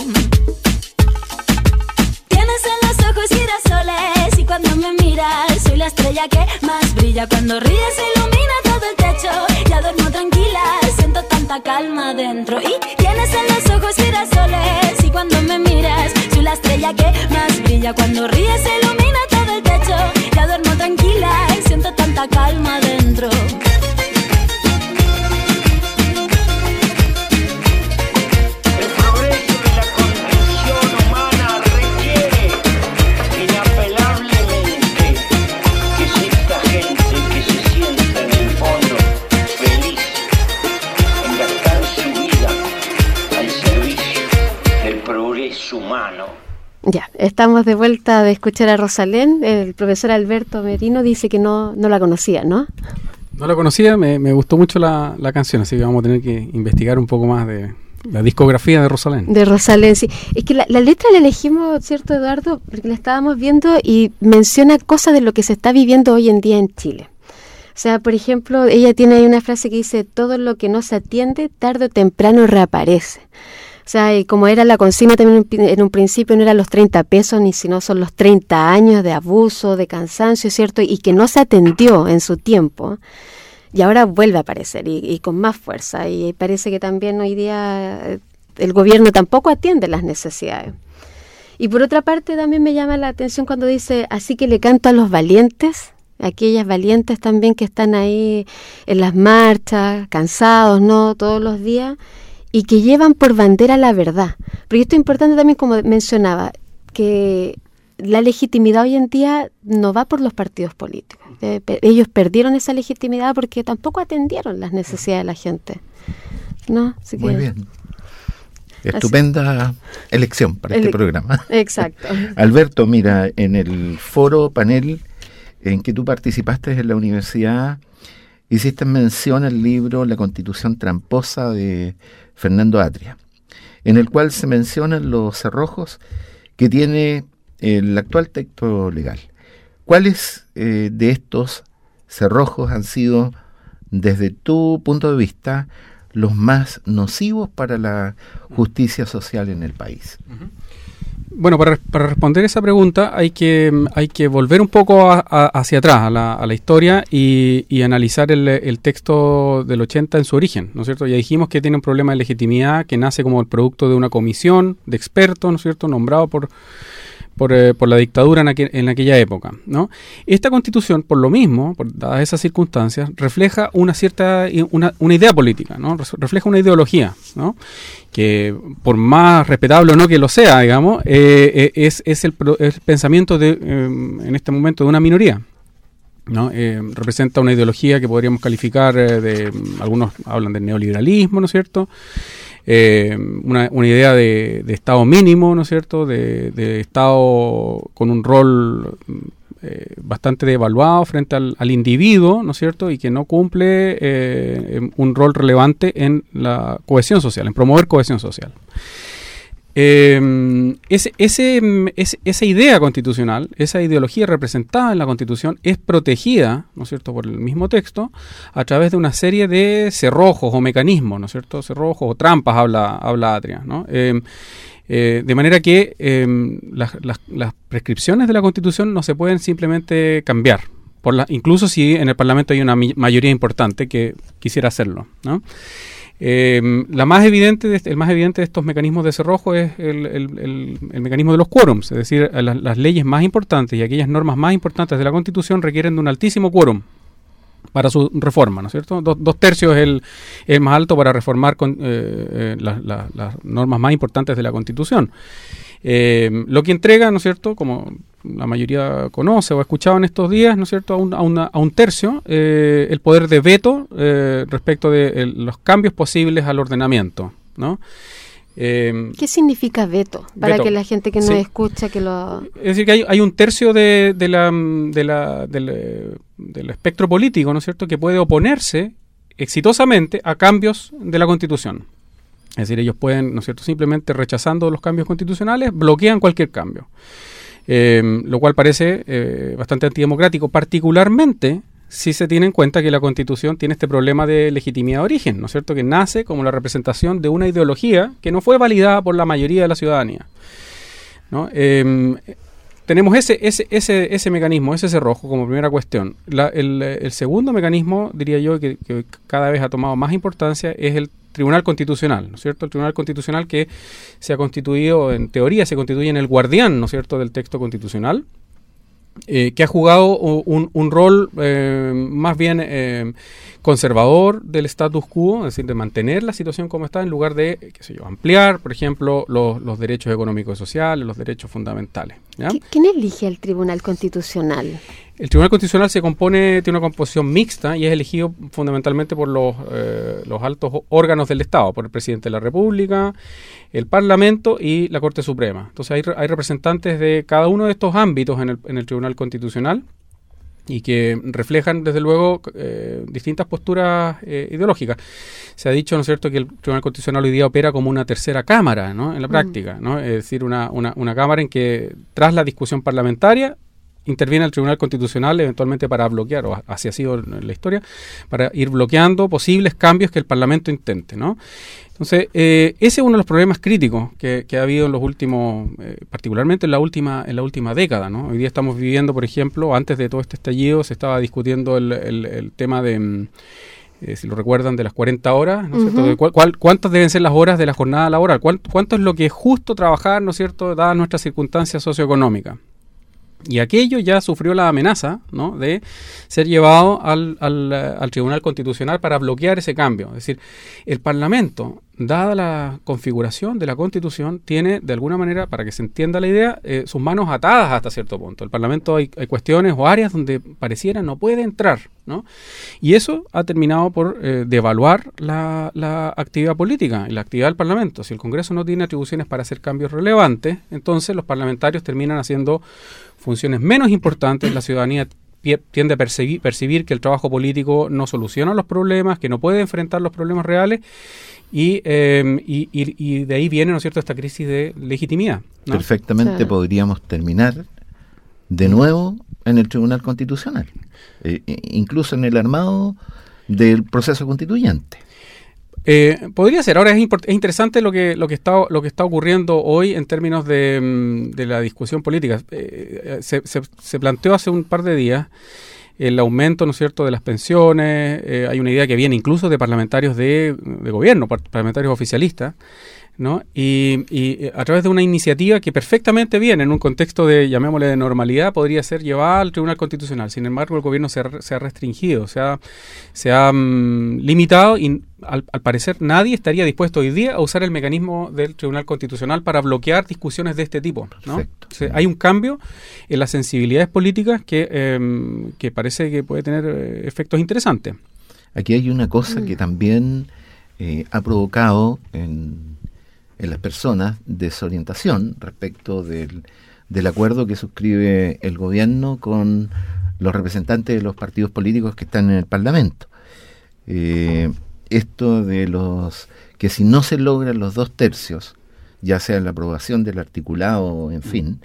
Tienes en los ojos girasoles y cuando me miras soy la estrella que más brilla. Cuando ríes se ilumina todo el techo, ya duermo tranquila, siento tanta calma dentro. Y tienes en los ojos girasoles y cuando me miras soy la estrella que más brilla. Cuando ríes se ilumina todo el techo, ya duermo tranquila, siento tanta calma dentro. Ya, estamos de vuelta de escuchar a Rosalén. El profesor Alberto Merino dice que no, no la conocía, ¿no? No la conocía, me, me gustó mucho la, la canción, así que vamos a tener que investigar un poco más de la discografía de Rosalén. De Rosalén, sí. Es que la, la letra la elegimos, ¿cierto, Eduardo? Porque la estábamos viendo y menciona cosas de lo que se está viviendo hoy en día en Chile. O sea, por ejemplo, ella tiene ahí una frase que dice: todo lo que no se atiende, tarde o temprano reaparece. O sea, y como era la consigna también en un principio, no eran los treinta pesos, ni sino son los treinta años de abuso, de cansancio, ¿cierto? Y que no se atendió en su tiempo. Y ahora vuelve a aparecer y, y con más fuerza. Y parece que también hoy día el gobierno tampoco atiende las necesidades. Y por otra parte también me llama la atención cuando dice: así que le canto a los valientes, aquellas valientes también que están ahí en las marchas, cansados, ¿no? Todos los días, y que llevan por bandera la verdad. Porque esto es importante también, como mencionaba, que la legitimidad hoy en día no va por los partidos políticos. Eh, pe- ellos perdieron esa legitimidad porque tampoco atendieron las necesidades de la gente, ¿no? Así Muy que, bien. Estupenda así. Elección para El, este programa. Exacto. Alberto, mira, en el foro panel en que tú participaste en la universidad, hiciste mención al libro La Constitución Tramposa de Fernando Atria, en el cual se mencionan los cerrojos que tiene el actual texto legal. ¿Cuáles eh, de estos cerrojos han sido, desde tu punto de vista, los más nocivos para la justicia social en el país? bueno, para, para responder esa pregunta hay que, hay que volver un poco a, a, hacia atrás, a la, a la historia y, y analizar el, el texto del ochenta en su origen, ¿no es cierto? Ya dijimos que tiene un problema de legitimidad que nace como el producto de una comisión de expertos, ¿no es cierto?, nombrado por... Por, eh, por la dictadura en, aquel, en aquella época, ¿no? Esta Constitución, por lo mismo, por dadas esas circunstancias, refleja una cierta una, una idea política, ¿no? Refleja una ideología, ¿no? Que por más respetable o no que lo sea, digamos, eh, es, es el, el pensamiento de, eh, en este momento de una minoría, ¿no? Eh, representa una ideología que podríamos calificar eh, de, algunos hablan del neoliberalismo, ¿no es cierto?, Eh, una, una idea de, de Estado mínimo, ¿no es cierto?, de, de Estado con un rol eh, bastante devaluado frente al, al individuo, ¿no es cierto?, y que no cumple eh, un rol relevante en la cohesión social, en promover cohesión social. Eh, ese, ese, ese, esa idea constitucional, esa ideología representada en la Constitución es protegida, ¿no es cierto?, por el mismo texto a través de una serie de cerrojos o mecanismos, ¿no es cierto?, cerrojos o trampas, habla, habla Atria, ¿no? Eh, eh, de manera que eh, las, las, las prescripciones de la Constitución no se pueden simplemente cambiar, por la, incluso si en el Parlamento hay una mi- mayoría importante que quisiera hacerlo, ¿no? Eh, la más evidente de, el más evidente de estos mecanismos de cerrojo es el, el, el, el mecanismo de los quórums, es decir, la, las leyes más importantes y aquellas normas más importantes de la Constitución requieren de un altísimo quórum para su reforma, ¿no es cierto? Dos, dos tercios es el, el más alto para reformar con, eh, eh, la, la, las normas más importantes de la Constitución. Eh, lo que entrega, ¿no es cierto?, como la mayoría conoce o ha escuchado en estos días, ¿no es cierto?, a un, a una, a un tercio eh, el poder de veto eh, respecto de el, los cambios posibles al ordenamiento, ¿no? Eh, ¿Qué significa veto? Para veto. que la gente que no Sí. escucha que lo... Es decir, que hay, hay un tercio de, de la, de la, del, eh, del espectro político, ¿no es cierto?, que puede oponerse exitosamente a cambios de la Constitución. Es decir, ellos pueden, ¿no es cierto?, simplemente rechazando los cambios constitucionales, bloquean cualquier cambio. Eh, lo cual parece eh, bastante antidemocrático, particularmente si se tiene en cuenta que la Constitución tiene este problema de legitimidad de origen, ¿no es cierto?, que nace como la representación de una ideología que no fue validada por la mayoría de la ciudadanía, ¿no? Eh, tenemos ese, ese, ese, ese mecanismo, ese cerrojo como primera cuestión. La, el, el segundo mecanismo, diría yo, que, que cada vez ha tomado más importancia, es el Tribunal Constitucional, ¿no es cierto? El Tribunal Constitucional que se ha constituido, en teoría se constituye en el guardián, ¿no es cierto?, del texto constitucional, eh, que ha jugado un, un rol eh, más bien eh, conservador del status quo, es decir, de mantener la situación como está en lugar de, qué sé yo, ampliar, por ejemplo, los, los derechos económicos y sociales, los derechos fundamentales, ¿ya? ¿Quién elige al Tribunal Constitucional? El Tribunal Constitucional se compone, tiene una composición mixta y es elegido fundamentalmente por los, eh, los altos órganos del Estado, por el Presidente de la República, el Parlamento y la Corte Suprema. Entonces hay, hay representantes de cada uno de estos ámbitos en el, en el Tribunal Constitucional y que reflejan, desde luego, eh, distintas posturas eh, ideológicas. Se ha dicho, ¿no es cierto?, que el Tribunal Constitucional hoy día opera como una tercera cámara, ¿no?, en la práctica, ¿no? Es decir, una, una, una cámara en que, tras la discusión parlamentaria, interviene el Tribunal Constitucional eventualmente para bloquear, o así ha sido en la historia, para ir bloqueando posibles cambios que el Parlamento intente, ¿no? Entonces, eh, ese es uno de los problemas críticos que, que ha habido en los últimos, eh, particularmente en la última en la última década, ¿no? Hoy día estamos viviendo, por ejemplo, antes de todo este estallido, se estaba discutiendo el, el, el tema de, eh, si lo recuerdan, de las cuarenta horas, ¿no es cierto? De cuál, cuál, ¿Cuántas deben ser las horas de la jornada laboral? ¿Cuál, ¿Cuánto es lo que es justo trabajar, ¿no es cierto?, dadas nuestras circunstancias socioeconómicas? Y aquello ya sufrió la amenaza, ¿no?, de ser llevado al, al, al Tribunal Constitucional para bloquear ese cambio. Es decir, el Parlamento, dada la configuración de la Constitución, tiene, de alguna manera, para que se entienda la idea, eh, sus manos atadas hasta cierto punto. El Parlamento hay, hay cuestiones o áreas donde pareciera no puede entrar, ¿no? Y eso ha terminado por eh, devaluar la, la actividad política y la actividad del Parlamento. Si el Congreso no tiene atribuciones para hacer cambios relevantes, entonces los parlamentarios terminan haciendo funciones menos importantes. La ciudadanía tiende a percibir, percibir que el trabajo político no soluciona los problemas, que no puede enfrentar los problemas reales, y, eh, y, y, y de ahí viene, ¿no es cierto?, esta crisis de legitimidad, ¿no? Perfectamente, claro. Podríamos terminar de nuevo en el Tribunal Constitucional, eh, incluso en el armado del proceso constituyente. Eh, podría ser. Ahora es, import- es interesante lo que lo que está lo que está ocurriendo hoy en términos de, de la discusión política. Eh, se, se, se planteó hace un par de días el aumento, ¿no es cierto?, de las pensiones. Eh, hay una idea que viene incluso de parlamentarios de, de gobierno, parlamentarios oficialistas, ¿no? Y, y a través de una iniciativa que perfectamente viene en un contexto de, llamémosle, de normalidad, podría ser llevada al Tribunal Constitucional. Sin embargo, el gobierno se ha, se ha restringido, se ha, se ha um, limitado y al, al parecer nadie estaría dispuesto hoy día a usar el mecanismo del Tribunal Constitucional para bloquear discusiones de este tipo, ¿no? O sea, hay un cambio en las sensibilidades políticas que, eh, que parece que puede tener eh, efectos interesantes. Aquí hay una cosa que también eh, ha provocado en... en las personas desorientación respecto del, del acuerdo que suscribe el gobierno con los representantes de los partidos políticos que están en el Parlamento. Eh, esto de los que si no se logran los dos tercios, ya sea la aprobación del articulado, en fin,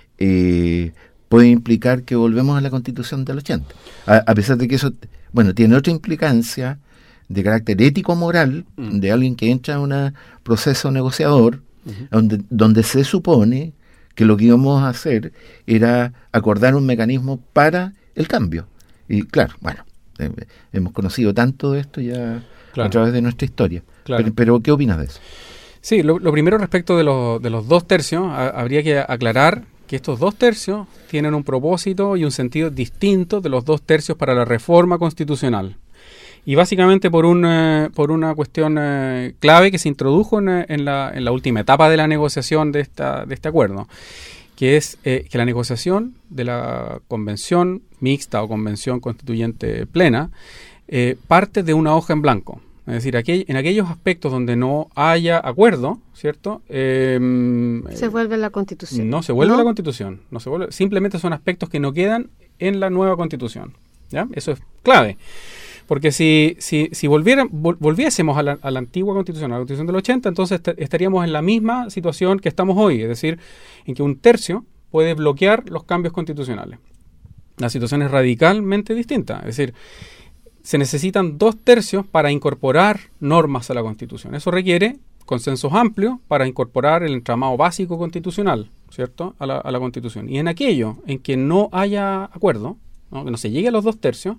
eh, puede implicar que volvemos a la Constitución del ochenta. A, a pesar de que eso, bueno, tiene otra implicancia de carácter ético-moral, mm. de alguien que entra en un proceso negociador, uh-huh. donde, donde se supone que lo que íbamos a hacer era acordar un mecanismo para el cambio. Y claro, bueno, eh, hemos conocido tanto de esto ya claro. a través de nuestra historia. Claro. Pero, pero, ¿qué opinas de eso? Sí, lo, lo primero respecto de, lo, de los dos tercios, a, habría que aclarar que estos dos tercios tienen un propósito y un sentido distinto de los dos tercios para la reforma constitucional. Y básicamente por, un, eh, por una cuestión eh, clave que se introdujo en, en, la, en la última etapa de la negociación de, esta, de este acuerdo, que es eh, que la negociación de la convención mixta o convención constituyente plena eh, parte de una hoja en blanco. Es decir, aquel, en aquellos aspectos donde no haya acuerdo, ¿cierto? Eh, se vuelve la Constitución. No se vuelve ¿No? la Constitución. No se vuelve, simplemente son aspectos que no quedan en la nueva Constitución, ¿ya? Eso es clave. Porque si, si, si volvieran, vol, volviésemos a la, a la antigua Constitución, a la Constitución del ochenta, entonces est- estaríamos en la misma situación que estamos hoy, es decir, en que un tercio puede bloquear los cambios constitucionales. La situación es radicalmente distinta, es decir, se necesitan dos tercios para incorporar normas a la Constitución. Eso requiere consensos amplios para incorporar el entramado básico constitucional, ¿cierto?, a la, a la Constitución. Y en aquello en que no haya acuerdo, ¿no?, que no se llegue a los dos tercios,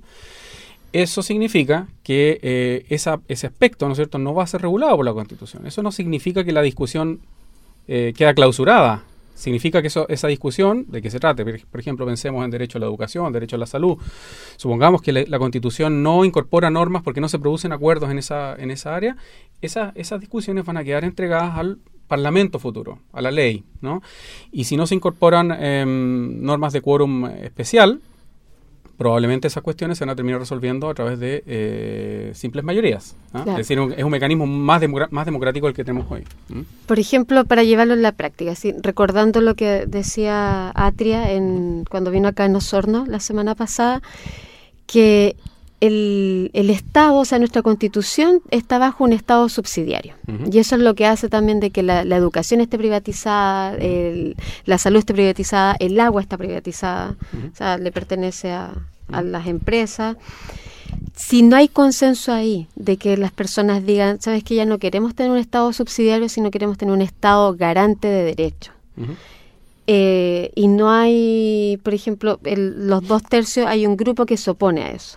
eso significa que eh, esa, ese aspecto, ¿no es cierto?, no va a ser regulado por la Constitución. Eso no significa que la discusión eh, queda clausurada. Significa que eso, esa discusión, ¿de qué se trate? Por ejemplo, pensemos en derecho a la educación, derecho a la salud. Supongamos que la, la Constitución no incorpora normas porque no se producen acuerdos en esa, en esa área. Esa, esas discusiones van a quedar entregadas al Parlamento futuro, a la ley, ¿no? Y si no se incorporan eh, normas de quórum especial, probablemente esas cuestiones se van a terminar resolviendo a través de eh, simples mayorías, ¿no? Claro. Es decir, un, es un mecanismo más, democr- más democrático el que tenemos hoy. ¿Mm? Por ejemplo, para llevarlo en la práctica, ¿sí? Recordando lo que decía Atria en, cuando vino acá en Osorno la semana pasada, que el, el Estado, o sea, nuestra Constitución está bajo un Estado subsidiario. Uh-huh. Y eso es lo que hace también de que la, la educación esté privatizada, el, la salud esté privatizada, el agua está privatizada, uh-huh. o sea, le pertenece a, a las empresas. Si no hay consenso ahí de que las personas digan, sabes que ya no queremos tener un Estado subsidiario, sino queremos tener un Estado garante de derechos. Uh-huh. Eh, y no hay, por ejemplo, el, los dos tercios, hay un grupo que se opone a eso.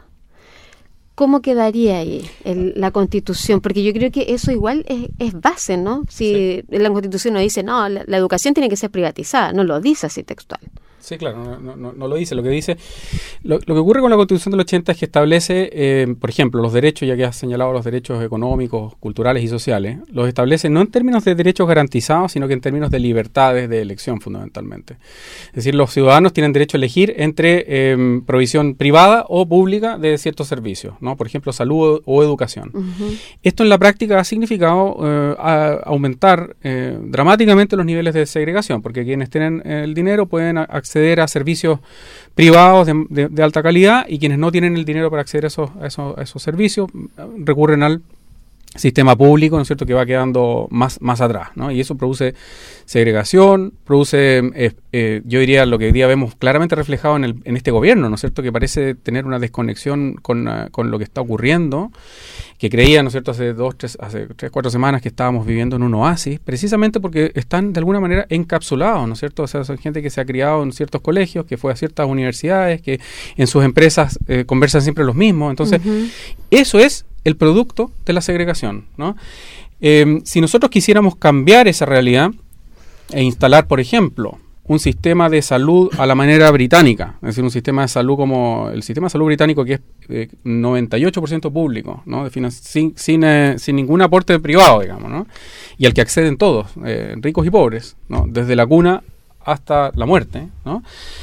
¿Cómo quedaría ahí el, la Constitución? Porque yo creo que eso igual es, es base, ¿no? Si sí. La Constitución no dice, no, la, la educación tiene que ser privatizada, no lo dice así textual. Sí, claro, no, no, no lo dice. Lo que dice, lo, lo que ocurre con la Constitución del ochenta es que establece, eh, por ejemplo, los derechos, ya que has señalado los derechos económicos, culturales y sociales, los establece no en términos de derechos garantizados, sino que en términos de libertades de elección, fundamentalmente. Es decir, los ciudadanos tienen derecho a elegir entre eh, provisión privada o pública de ciertos servicios, ¿no? Por ejemplo, salud o, o educación. Uh-huh. Esto en la práctica ha significado eh, a, aumentar eh, dramáticamente los niveles de segregación, porque quienes tienen el dinero pueden acceder a servicios privados de, de, de alta calidad, y quienes no tienen el dinero para acceder a esos, a esos, a esos servicios recurren al sistema público, ¿no es cierto?, que va quedando más, más atrás, ¿no? Y eso produce segregación, produce, eh, eh, yo diría, lo que hoy día vemos claramente reflejado en, el, en este gobierno, ¿no es cierto?, que parece tener una desconexión con, uh, con lo que está ocurriendo, que creía, ¿no es cierto?, hace dos, tres, hace tres, cuatro semanas que estábamos viviendo en un oasis, precisamente porque están de alguna manera encapsulados, ¿no es cierto? O sea, son gente que se ha criado en ciertos colegios, que fue a ciertas universidades, que en sus empresas eh, conversan siempre los mismos, entonces, uh-huh. eso es el producto de la segregación, ¿no? Eh, si nosotros quisiéramos cambiar esa realidad e instalar, por ejemplo, un sistema de salud a la manera británica, es decir, un sistema de salud como el sistema de salud británico, que es eh, noventa y ocho por ciento público, ¿no? De finan- sin, sin, eh, sin ningún aporte privado, digamos, ¿no? Y al que acceden todos, eh, ricos y pobres, ¿no? Desde la cuna hasta la muerte, ¿no?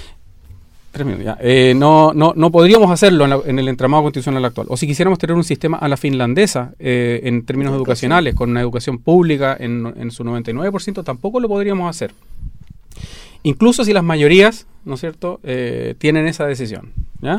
Tres minutos ya. Eh, no, no, no podríamos hacerlo en, la, en el entramado constitucional actual. O si quisiéramos tener un sistema a la finlandesa eh, en términos educación. educacionales, con una educación pública en, en su noventa y nueve por ciento, tampoco lo podríamos hacer. Incluso si las mayorías, ¿no es cierto?, eh, tienen esa decisión, ¿ya?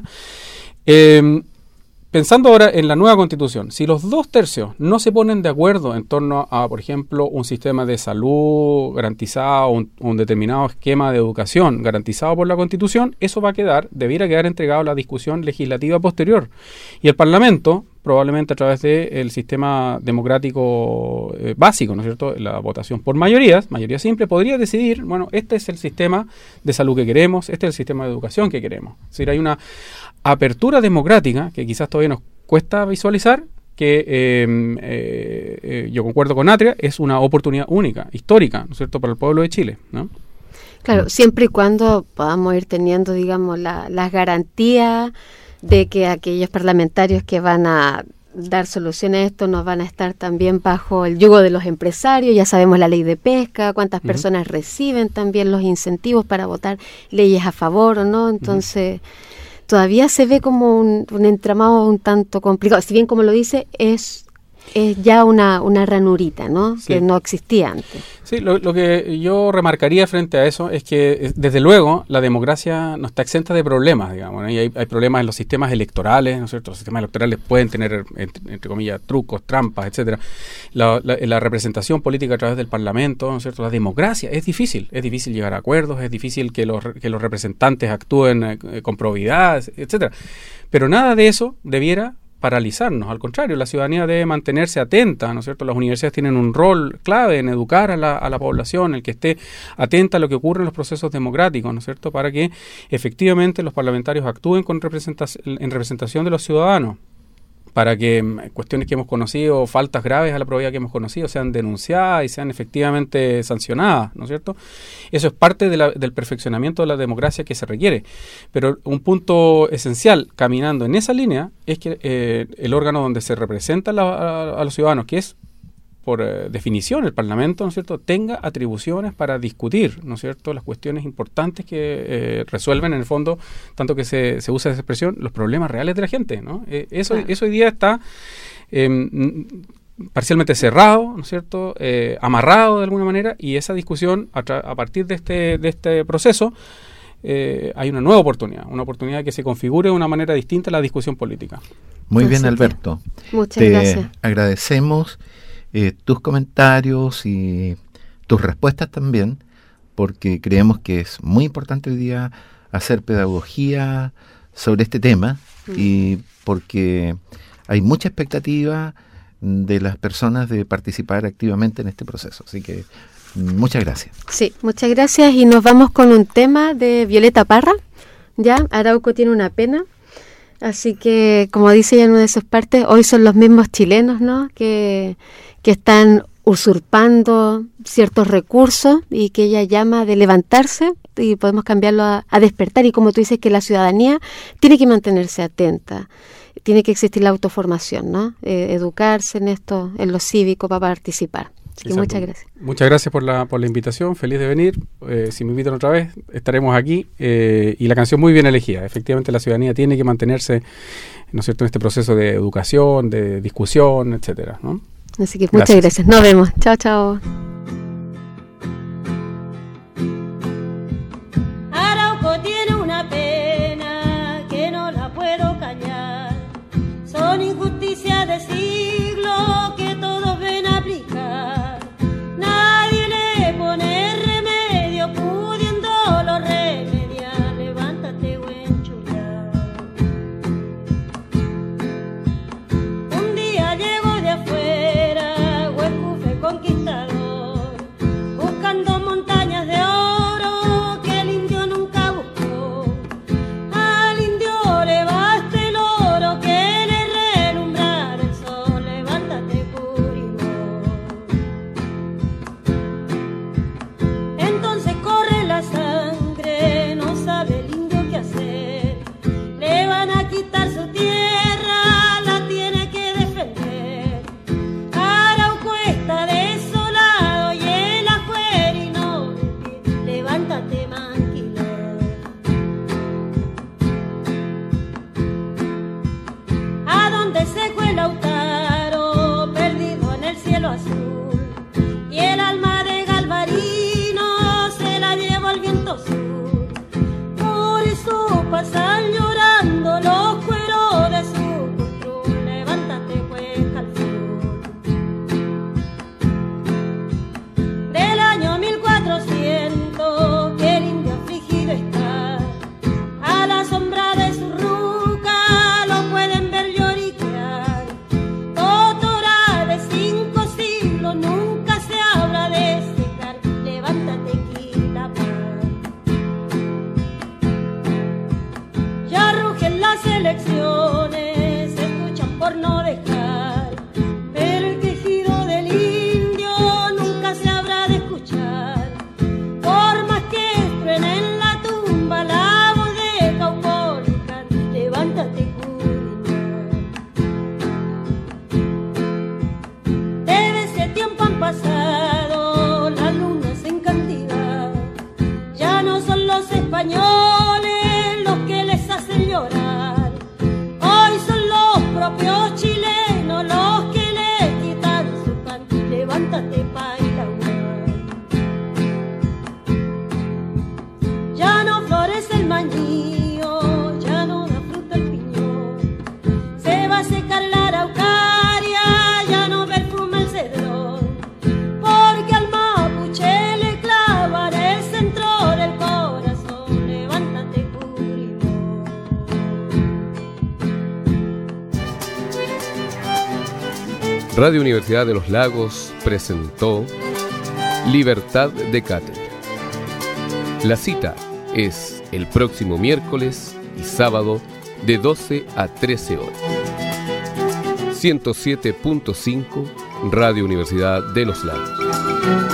Eh, Pensando ahora en la nueva Constitución, si los dos tercios no se ponen de acuerdo en torno a, por ejemplo, un sistema de salud garantizado, un, un determinado esquema de educación garantizado por la Constitución, eso va a quedar, debiera quedar entregado a la discusión legislativa posterior. Y el Parlamento, probablemente a través del sistema democrático eh, básico, ¿no es cierto?, la votación por mayorías, mayoría simple, podría decidir, bueno, este es el sistema de salud que queremos, este es el sistema de educación que queremos. Es decir, hay una apertura democrática que quizás todavía nos cuesta visualizar, que eh, eh, eh, yo concuerdo con Atria, es una oportunidad única, histórica, ¿no es cierto?, para el pueblo de Chile, ¿no? Claro, siempre y cuando podamos ir teniendo, digamos, la, las garantías de que aquellos parlamentarios que van a dar solución a esto no van a estar también bajo el yugo de los empresarios. Ya sabemos la ley de pesca, cuántas uh-huh. personas reciben también los incentivos para votar leyes a favor o no, entonces... Uh-huh. Todavía se ve como un, un entramado un tanto complicado. Si bien, como lo dice, es, es ya una, una ranurita, ¿no? Sí. Que no existía antes. Sí, lo, lo que yo remarcaría frente a eso es que, desde luego, la democracia no está exenta de problemas, digamos, ¿no? Y hay, hay problemas en los sistemas electorales, ¿no es cierto? Los sistemas electorales pueden tener, entre, entre comillas, trucos, trampas, etcétera. La, la, la representación política a través del Parlamento, ¿no es cierto? La democracia es difícil, es difícil llegar a acuerdos, es difícil que los, que los representantes actúen eh, con probidad, etcétera. Pero nada de eso debiera paralizarnos, al contrario, la ciudadanía debe mantenerse atenta, ¿no es cierto? Las universidades tienen un rol clave en educar a la, a la población, el que esté atenta a lo que ocurre en los procesos democráticos, ¿no es cierto?, para que efectivamente los parlamentarios actúen con representación, en representación de los ciudadanos, para que cuestiones que hemos conocido, faltas graves a la probidad que hemos conocido, sean denunciadas y sean efectivamente sancionadas, ¿no es cierto? Eso es parte de la, del perfeccionamiento de la democracia que se requiere. Pero un punto esencial, caminando en esa línea, es que eh, el órgano donde se representa la, a, a los ciudadanos, que es por eh, definición el Parlamento, ¿no es cierto?, tenga atribuciones para discutir, ¿no es cierto?, las cuestiones importantes que eh, resuelven, en el fondo, tanto que se, se usa esa expresión, los problemas reales de la gente, ¿no? Eh, eso, claro. eso hoy día está eh, parcialmente cerrado, ¿no es cierto?, eh, amarrado de alguna manera, y esa discusión, a, tra- a partir de este, de este proceso, eh, hay una nueva oportunidad, una oportunidad que se configure de una manera distinta a la discusión política. Muy bien, Alberto. Muchas Te gracias. Agradecemos Eh, tus comentarios y tus respuestas también, porque creemos que es muy importante hoy día hacer pedagogía sobre este tema mm. y porque hay mucha expectativa de las personas de participar activamente en este proceso. Así que muchas gracias. Sí, muchas gracias, y nos vamos con un tema de Violeta Parra. Ya, Arauco tiene una pena. Así que, como dice ella en una de sus partes, hoy son los mismos chilenos, ¿no?, que, que están usurpando ciertos recursos, y que ella llama de levantarse y podemos cambiarlo a, a despertar. Y como tú dices, que la ciudadanía tiene que mantenerse atenta, tiene que existir la autoformación, ¿no?, eh, educarse en esto, en lo cívico, para participar. Así que muchas gracias. Muchas gracias por la, por la invitación, feliz de venir. Eh, si me invitan otra vez, estaremos aquí. Eh, y la canción muy bien elegida. Efectivamente, la ciudadanía tiene que mantenerse, ¿no es cierto?, en este proceso de educación, de discusión, etcétera, ¿no? Así que muchas gracias. gracias. Nos vemos. Chao, chao. Arauco tiene una pena que no la puedo callar. Son injusticias de siglo que todo monte seco el Lautaro, perdido en el cielo azul, y el alma de Galvarino se la llevó al viento sur. Por eso pasan llorando los cueros de su cultrú. Levántate, Cuenca, al sur. Del año mil cuatrocientos, que el indio afligido está, a la sombra de su ruca lo pueden ver lloriquear. Totora de cinco siglos nunca se habrá de secar. Levántate, Quilapán. Ya rugen las elecciones, se escuchan por no dejar, pero el quejido del indio nunca se habrá de escuchar. Por más que truene en la tumba la voz de Caupolicán, levántate, Curilán. Desde ese tiempo han pasado las lunas en cantidad, ya no son los españoles los que les hacen llorar, hoy son los propios chilenos los que le quitan su pan. Levántate, Pairaguán. Ya no florece el mañío, ya no da fruta el piñón, se va a secar la araucaria, ya no perfuma el cedrón, porque al mapuche le clavan el centro del corazón. Levántate, Curimón. Radio Universidad de los Lagos presentó Libertad de Cátedra. La cita es el próximo miércoles y sábado de doce a trece horas. ciento siete punto cinco Radio Universidad de los Lagos.